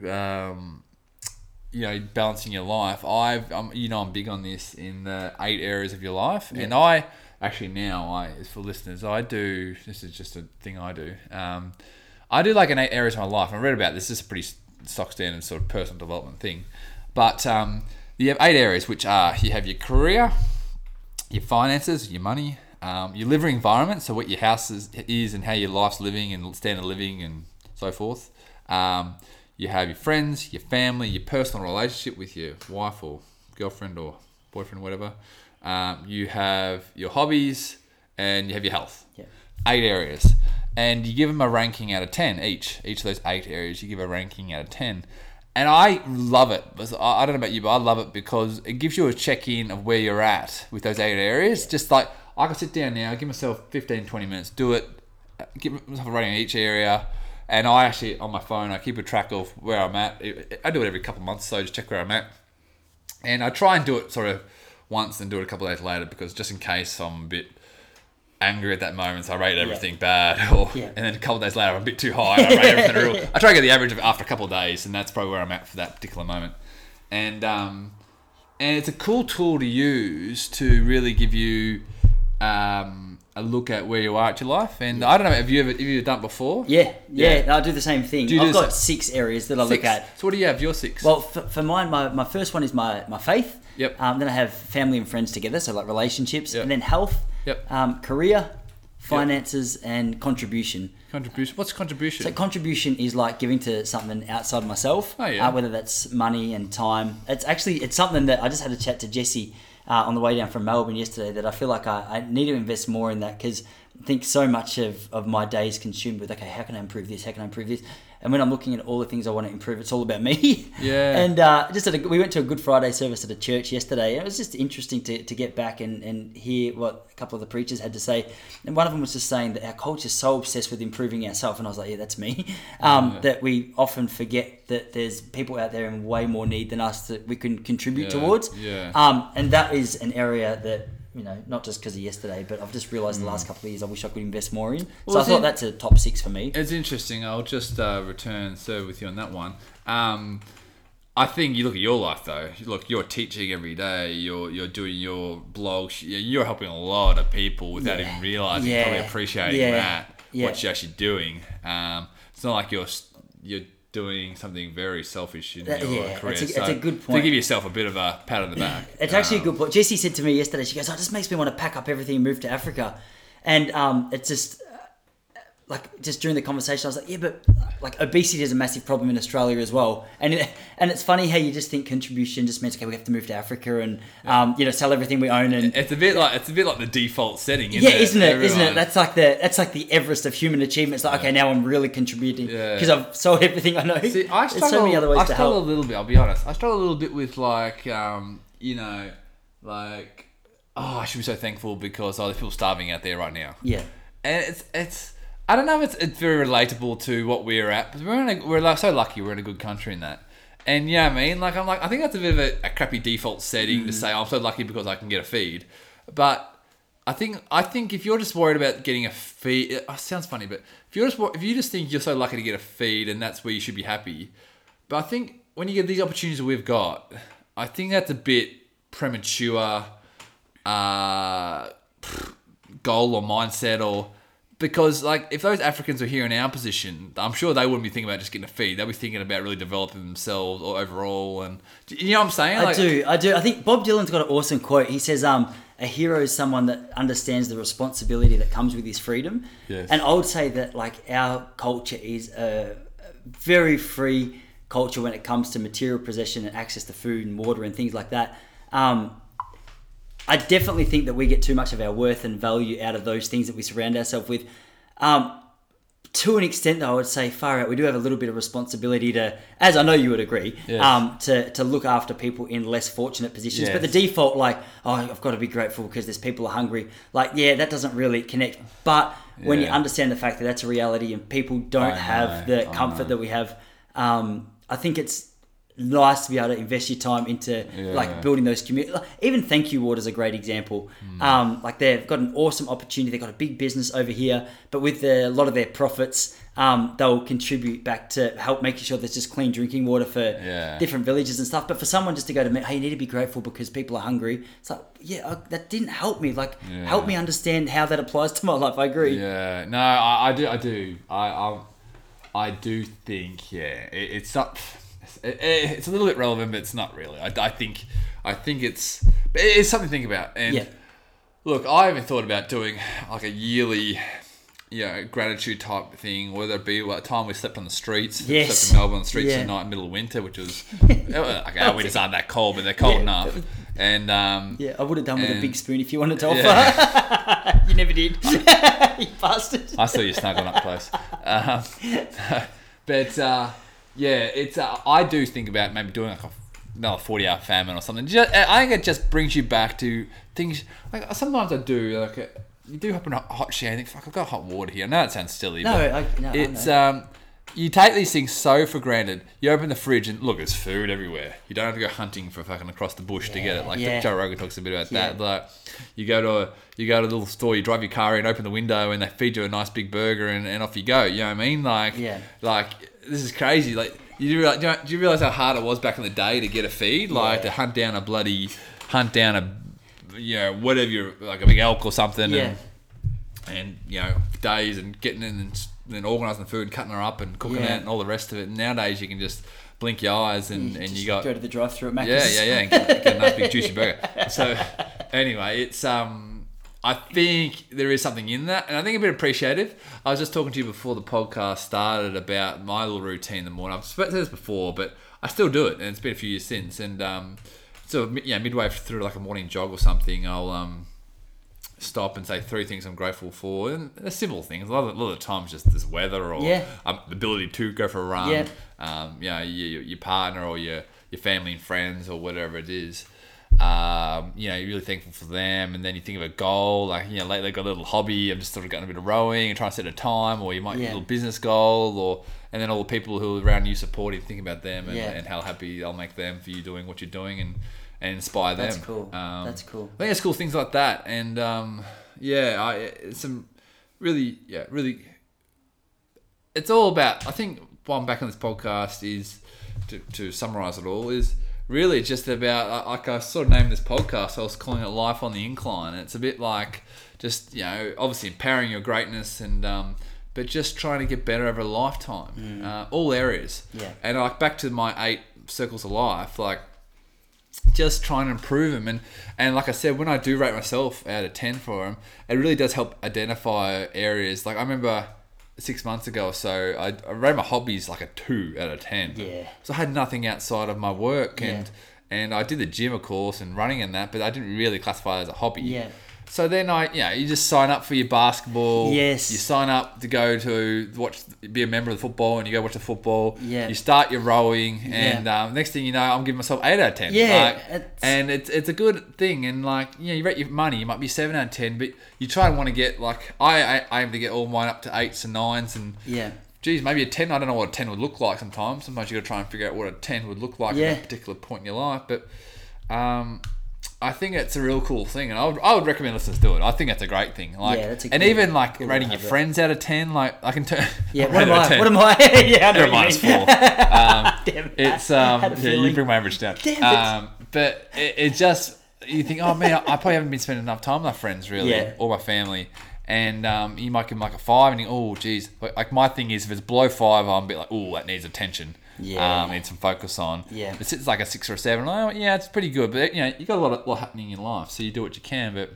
balancing your life. I'm big on this in the 8 areas of your life, and I for listeners, this is just a thing I do. I do like an 8 areas of my life. I read about this. This is a pretty stock standard sort of personal development thing. But you have 8 areas, which are, you have your career, your finances, your money, your living environment, so what your house is and how your life's living and standard of living and so forth. You have your friends, your family, your personal relationship with your wife or girlfriend or boyfriend, whatever. You have your hobbies, and you have your health. Yeah. 8 areas. And you give them a ranking out of 10 each of those 8 areas. You give a ranking out of 10, and I love it. I don't know about you, but I love it because it gives you a check-in of where you're at with those 8 areas. Just like I can sit down now, give myself 15-20 minutes, do it, give myself a rating in each area, and I actually on my phone I keep a track of where I'm at. I do it every couple of months, so just check where I'm at, and I try and do it sort of once and do it a couple of days later, because just in case I'm a bit angry at that moment, so I rate everything bad, and then a couple of days later I'm a bit too high, and I rate everything real. I try to get the average of after a couple of days, and that's probably where I'm at for that particular moment. And it's a cool tool to use to really give you a look at where you are at your life. And I don't know, have you ever done it before? Yeah. I do the same thing. I've got 6 areas that I look at. So what do you have? Your 6? Well, for mine, my first one is my faith. Yep. Then I have family and friends together, so like relationships, Yep. and then health. Yep. Career, finances, and contribution. Contribution. What's contribution? So contribution is like giving to something outside of myself. Oh, yeah. Whether that's money and time. It's something that I just had a chat to Jesse on the way down from Melbourne yesterday, that I feel like I need to invest more in that, because I think so much of my day is consumed with, okay, how can I improve this? How can I improve this? And when I'm looking at all the things I want to improve, it's all about me. Yeah. And we went to a Good Friday service at a church yesterday. And it was just interesting to get back and hear what a couple of the preachers had to say. And one of them was just saying that our culture is so obsessed with improving ourselves. And I was like, yeah, that's me. That we often forget that there's people out there in way more need than us that we can contribute towards. Yeah. And that is an area that not just because of yesterday, but I've just realised the last couple of years I wish I could invest more in. Well, So I thought that's a top 6 for me. It's interesting. I'll just return with you on that one. I think you look at your life though. Look, you're teaching every day. You're doing your blogs. You're helping a lot of people without even realizing, probably appreciating what you're actually doing. It's not like you're doing something very selfish in your career. It's a good point. To give yourself a bit of a pat on the back. It's actually a good point. Jessie said to me yesterday, she goes, "Oh, it just makes me want to pack up everything and move to Africa." And it's just just during the conversation, I was like, yeah, but obesity is a massive problem in Australia as well. And it's funny how you just think contribution just means, okay, we have to move to Africa and sell everything we own. And it's a bit like the default setting, isn't it? Isn't it? That's like the Everest of human achievement. It's like, okay, now I'm really contributing because I've sold everything I know. See, I struggle, There's so many other ways to help. A little bit. I'll be honest. I struggle a little bit with I should be so thankful because there's people starving out there right now. Yeah, and it's. I don't know if it's very relatable to what we're at, but we're so lucky we're in a good country in that. And I mean, I think that's a bit of a crappy default setting to say I'm so lucky because I can get a feed. But I think if you're just worried about getting a feed, it sounds funny, but if you just think you're so lucky to get a feed and that's where you should be happy. But I think when you get these opportunities we've got, I think that's a bit premature goal or mindset because if those Africans were here in our position, I'm sure they wouldn't be thinking about just getting a feed. They'd be thinking about really developing themselves or overall. And you know what I'm saying? I do. I think Bob Dylan's got an awesome quote. He says, "A hero is someone that understands the responsibility that comes with his freedom." Yes. And I would say that our culture is a very free culture when it comes to material possession and access to food and water and things like that. I definitely think that we get too much of our worth and value out of those things that we surround ourselves with. To an extent, though, I would say far out, we do have a little bit of responsibility to, as I know you would agree, to look after people in less fortunate positions. Yes. But the default, I've got to be grateful because there's people are hungry. That doesn't really connect. But when you understand the fact that that's a reality and people don't have the comfort that we have, I think it's nice to be able to invest your time into building those communities. Even Thank You Water is a great example. They've got an awesome opportunity. They've got a big business over here, but with a lot of their profits, they'll contribute back to help making sure there's just clean drinking water for different villages and stuff. But for someone just to go to me, hey, you need to be grateful because people are hungry. It's that didn't help me. Help me understand how that applies to my life. I agree. Yeah, no, I do. I do think, it's not. It's a little bit relevant, but it's not really. I think it's something to think about. And look, I haven't thought about doing a yearly, gratitude type thing, whether it be a time we slept on the streets. Yes. We slept in Melbourne on the streets at night in the middle of winter, which was our winters aren't that cold, but they're cold enough. And I would have done with a big spoon if you wanted to offer. You never did. You bastard. I saw you snuggling up close. But it's. I do think about maybe doing another 40-hour famine or something. I think it just brings you back to things. Sometimes I do. You do hop in a hot shower and think, "Fuck, I've got hot water here." I know it sounds silly, but it's. You take these things so for granted. You open the fridge and look, there's food everywhere. You don't have to go hunting for fucking across the bush to get it. Joe Rogan talks a bit about that. You go to a little store, you drive your car in, open the window, and they feed you a nice big burger, and off you go. You know what I mean? This is crazy. Do you realize how hard it was back in the day to get a feed? To hunt down a whatever, a big elk or something, and days and getting in and then organising the food and cutting her up and cooking it and all the rest of it. And nowadays you can just blink your eyes and you got go to the drive-thru at Macca's. and get a nice big juicy burger. So anyway, it's I think there is something in that, and I think a bit appreciative. I was just talking to you before the podcast started about my little routine in the morning. I've spoken to this before, but I still do it, and it's been a few years since. And midway through a morning jog or something, I'll stop and say 3 things I'm grateful for, and they're simple things. A lot of the times, just this weather or the ability to go for a run. Your partner or your family and friends or whatever it is. You're really thankful for them, and then you think of a goal, lately I've got a little hobby, I've just sort of gotten a bit of rowing and trying to set a time, or you might get a little business goal, and then all the people who are around you supporting, think about them and how happy I'll make them for you doing what you're doing, and inspire them. That's cool. That's cool. I think it's cool things like that, and some really. It's all about. I think why I'm back on this podcast is to summarize it all is really just about, like I sort of named this podcast, I was calling it Life on the Incline. And it's a bit like just, obviously empowering your greatness and but just trying to get better over a lifetime, all areas. Yeah. And like back to my 8 circles of life, like just trying to improve them. And like I said, when I do rate myself out of 10 for them, it really does help identify areas. Like I remember 6 months ago or so, I rated my hobbies like a 2 out of 10. Yeah. So I had nothing outside of my work, and I did the gym, of course, and running and that, but I didn't really classify it as a hobby. Yeah. So then you just sign up for your basketball. Yes. You sign up to go to be a member of the football, and you go watch the football. Yeah. You start your rowing, and next thing you know, I'm giving myself 8 out of 10. Yeah. And it's a good thing, and you rate your money, you might be 7 out of 10, but you try and want to get I aim to get all mine up to 8s and 9s, and geez, maybe a 10. I don't know what a 10 would look like sometimes. Sometimes you got to try and figure out what a 10 would look like at a particular point in your life, but I think it's a real cool thing, and I would recommend listeners do it. I think that's a great thing. That's a and good, even good rating your friends out of 10, like I can turn. Yeah, what am I? Yeah, I know You're minus 4. Damn, it's you bring my average down. Damn it. But it just, you think, oh man, I probably haven't been spending enough time with my friends really, or my family. And you might give them like a 5, and you think, oh geez, like my thing is if it's below 5, I'm a bit like, oh, that needs attention. Need some focus on. Yeah. If it's like a 6 or a 7, it's pretty good. But you got a lot happening in life, so you do what you can. But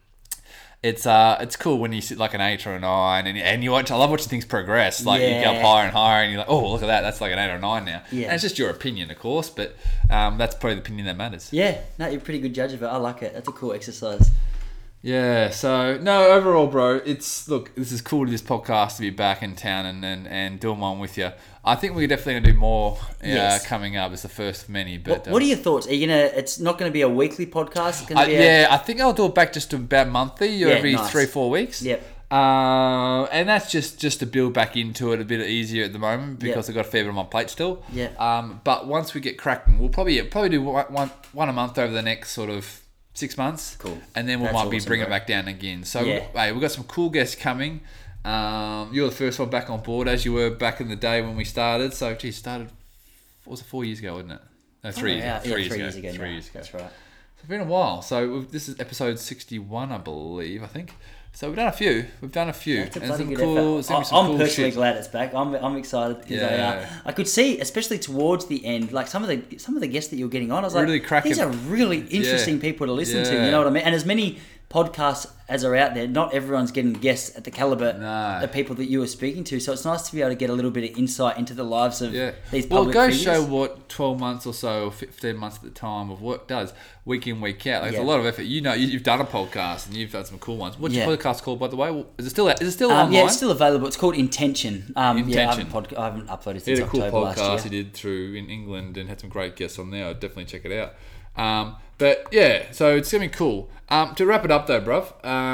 it's cool when you sit like an 8 or a 9, and you watch. I love watching things progress. Like you go up higher and higher, and you're like, oh, look at that, that's like an 8 or 9 now. Yeah. And it's just your opinion, of course, but that's probably the opinion that matters. Yeah, no, you're a pretty good judge of it. I like it. That's a cool exercise. Yeah, so no, overall, bro, this is cool to this podcast to be back in town and doing one with you. I think we're definitely gonna do more coming up. It's the first of many. But what are your thoughts? Are you gonna? It's not gonna be a weekly podcast. It's gonna be I think I'll do it back just to about monthly, every 3-4 weeks. Yep. And that's just to build back into it a bit easier at the moment because I've got a fair bit on my plate still. Yeah. But once we get cracking, we'll probably do one a month over the next sort of 6 months. Cool. And then we might be bringing it back down again. So we've got some cool guests coming. You're the first one back on board, as you were back in the day when we started. So, started, what was it, 4 years ago, wasn't it? No, 3 years ago. 3 years ago. 3 years ago. That's right. So it's been a while. So this is episode 61, I believe, I think. So we've done a few. That's a bloody good effort. I'm personally glad it's back. I'm excited because I could see, especially towards the end, like some of the guests that you were getting on. I was really like, cracking. These are really interesting people to listen to. You know what I mean? And as many podcasts as are out there, not everyone's getting guests at the caliber of people that you were speaking to. So it's nice to be able to get a little bit of insight into the lives of these public figures. Show what 12 months or so, or 15 months at the time of work does, week in, week out. It's a lot of effort. You've done a podcast and you've done some cool ones. What's your podcast called, by the way? Is it still online? Yeah, it's still available. It's called Intention. Intention. Yeah, I haven't uploaded since October last year. He did a cool podcast he did through in England and had some great guests on there. I'd definitely check it out. But yeah, so it's going to be cool. To wrap it up though, bruv,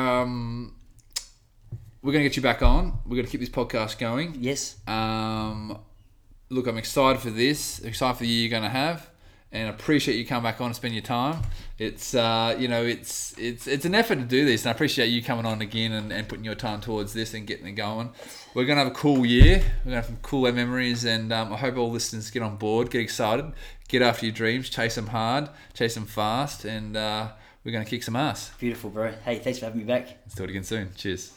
we're going to get you back on. We're going to keep this podcast going. Yes. Look, I'm excited for this. I'm excited for the year you're going to have. And I appreciate you coming back on and spend your time. It's it's an effort to do this, and I appreciate you coming on again and putting your time towards this and getting it going. We're going to have a cool year. We're going to have some cool memories, and I hope all listeners get on board, get excited, get after your dreams, chase them hard, chase them fast, and we're going to kick some ass. Beautiful, bro. Hey, thanks for having me back. Let's do it again soon. Cheers.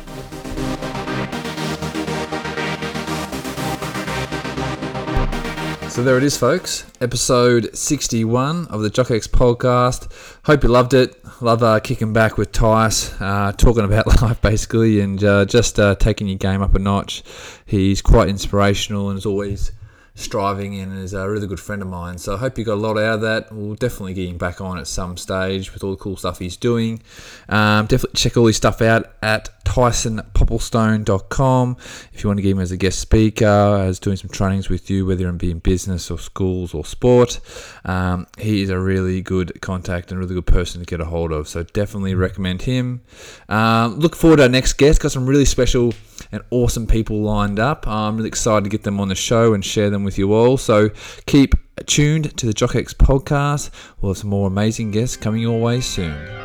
So there it is, folks. Episode 61 of the Jock X podcast. Hope you loved it. Love kicking back with Tice, talking about life basically, and just taking your game up a notch. He's quite inspirational and is always striving, and is a really good friend of mine. So I hope you got a lot out of that. We'll definitely get him back on at some stage with all the cool stuff he's doing. Definitely check all his stuff out at TysonPopplestone.com if you want to get him as a guest speaker, as doing some trainings with you, whether it be in business or schools or sport. He is a really good contact and a really good person to get a hold of, so definitely recommend him. Look forward to our next guest. Got some really special and awesome people lined up. I'm really excited to get them on the show and share them with you all, so keep tuned to the JockX podcast. We'll have some more amazing guests coming your way soon.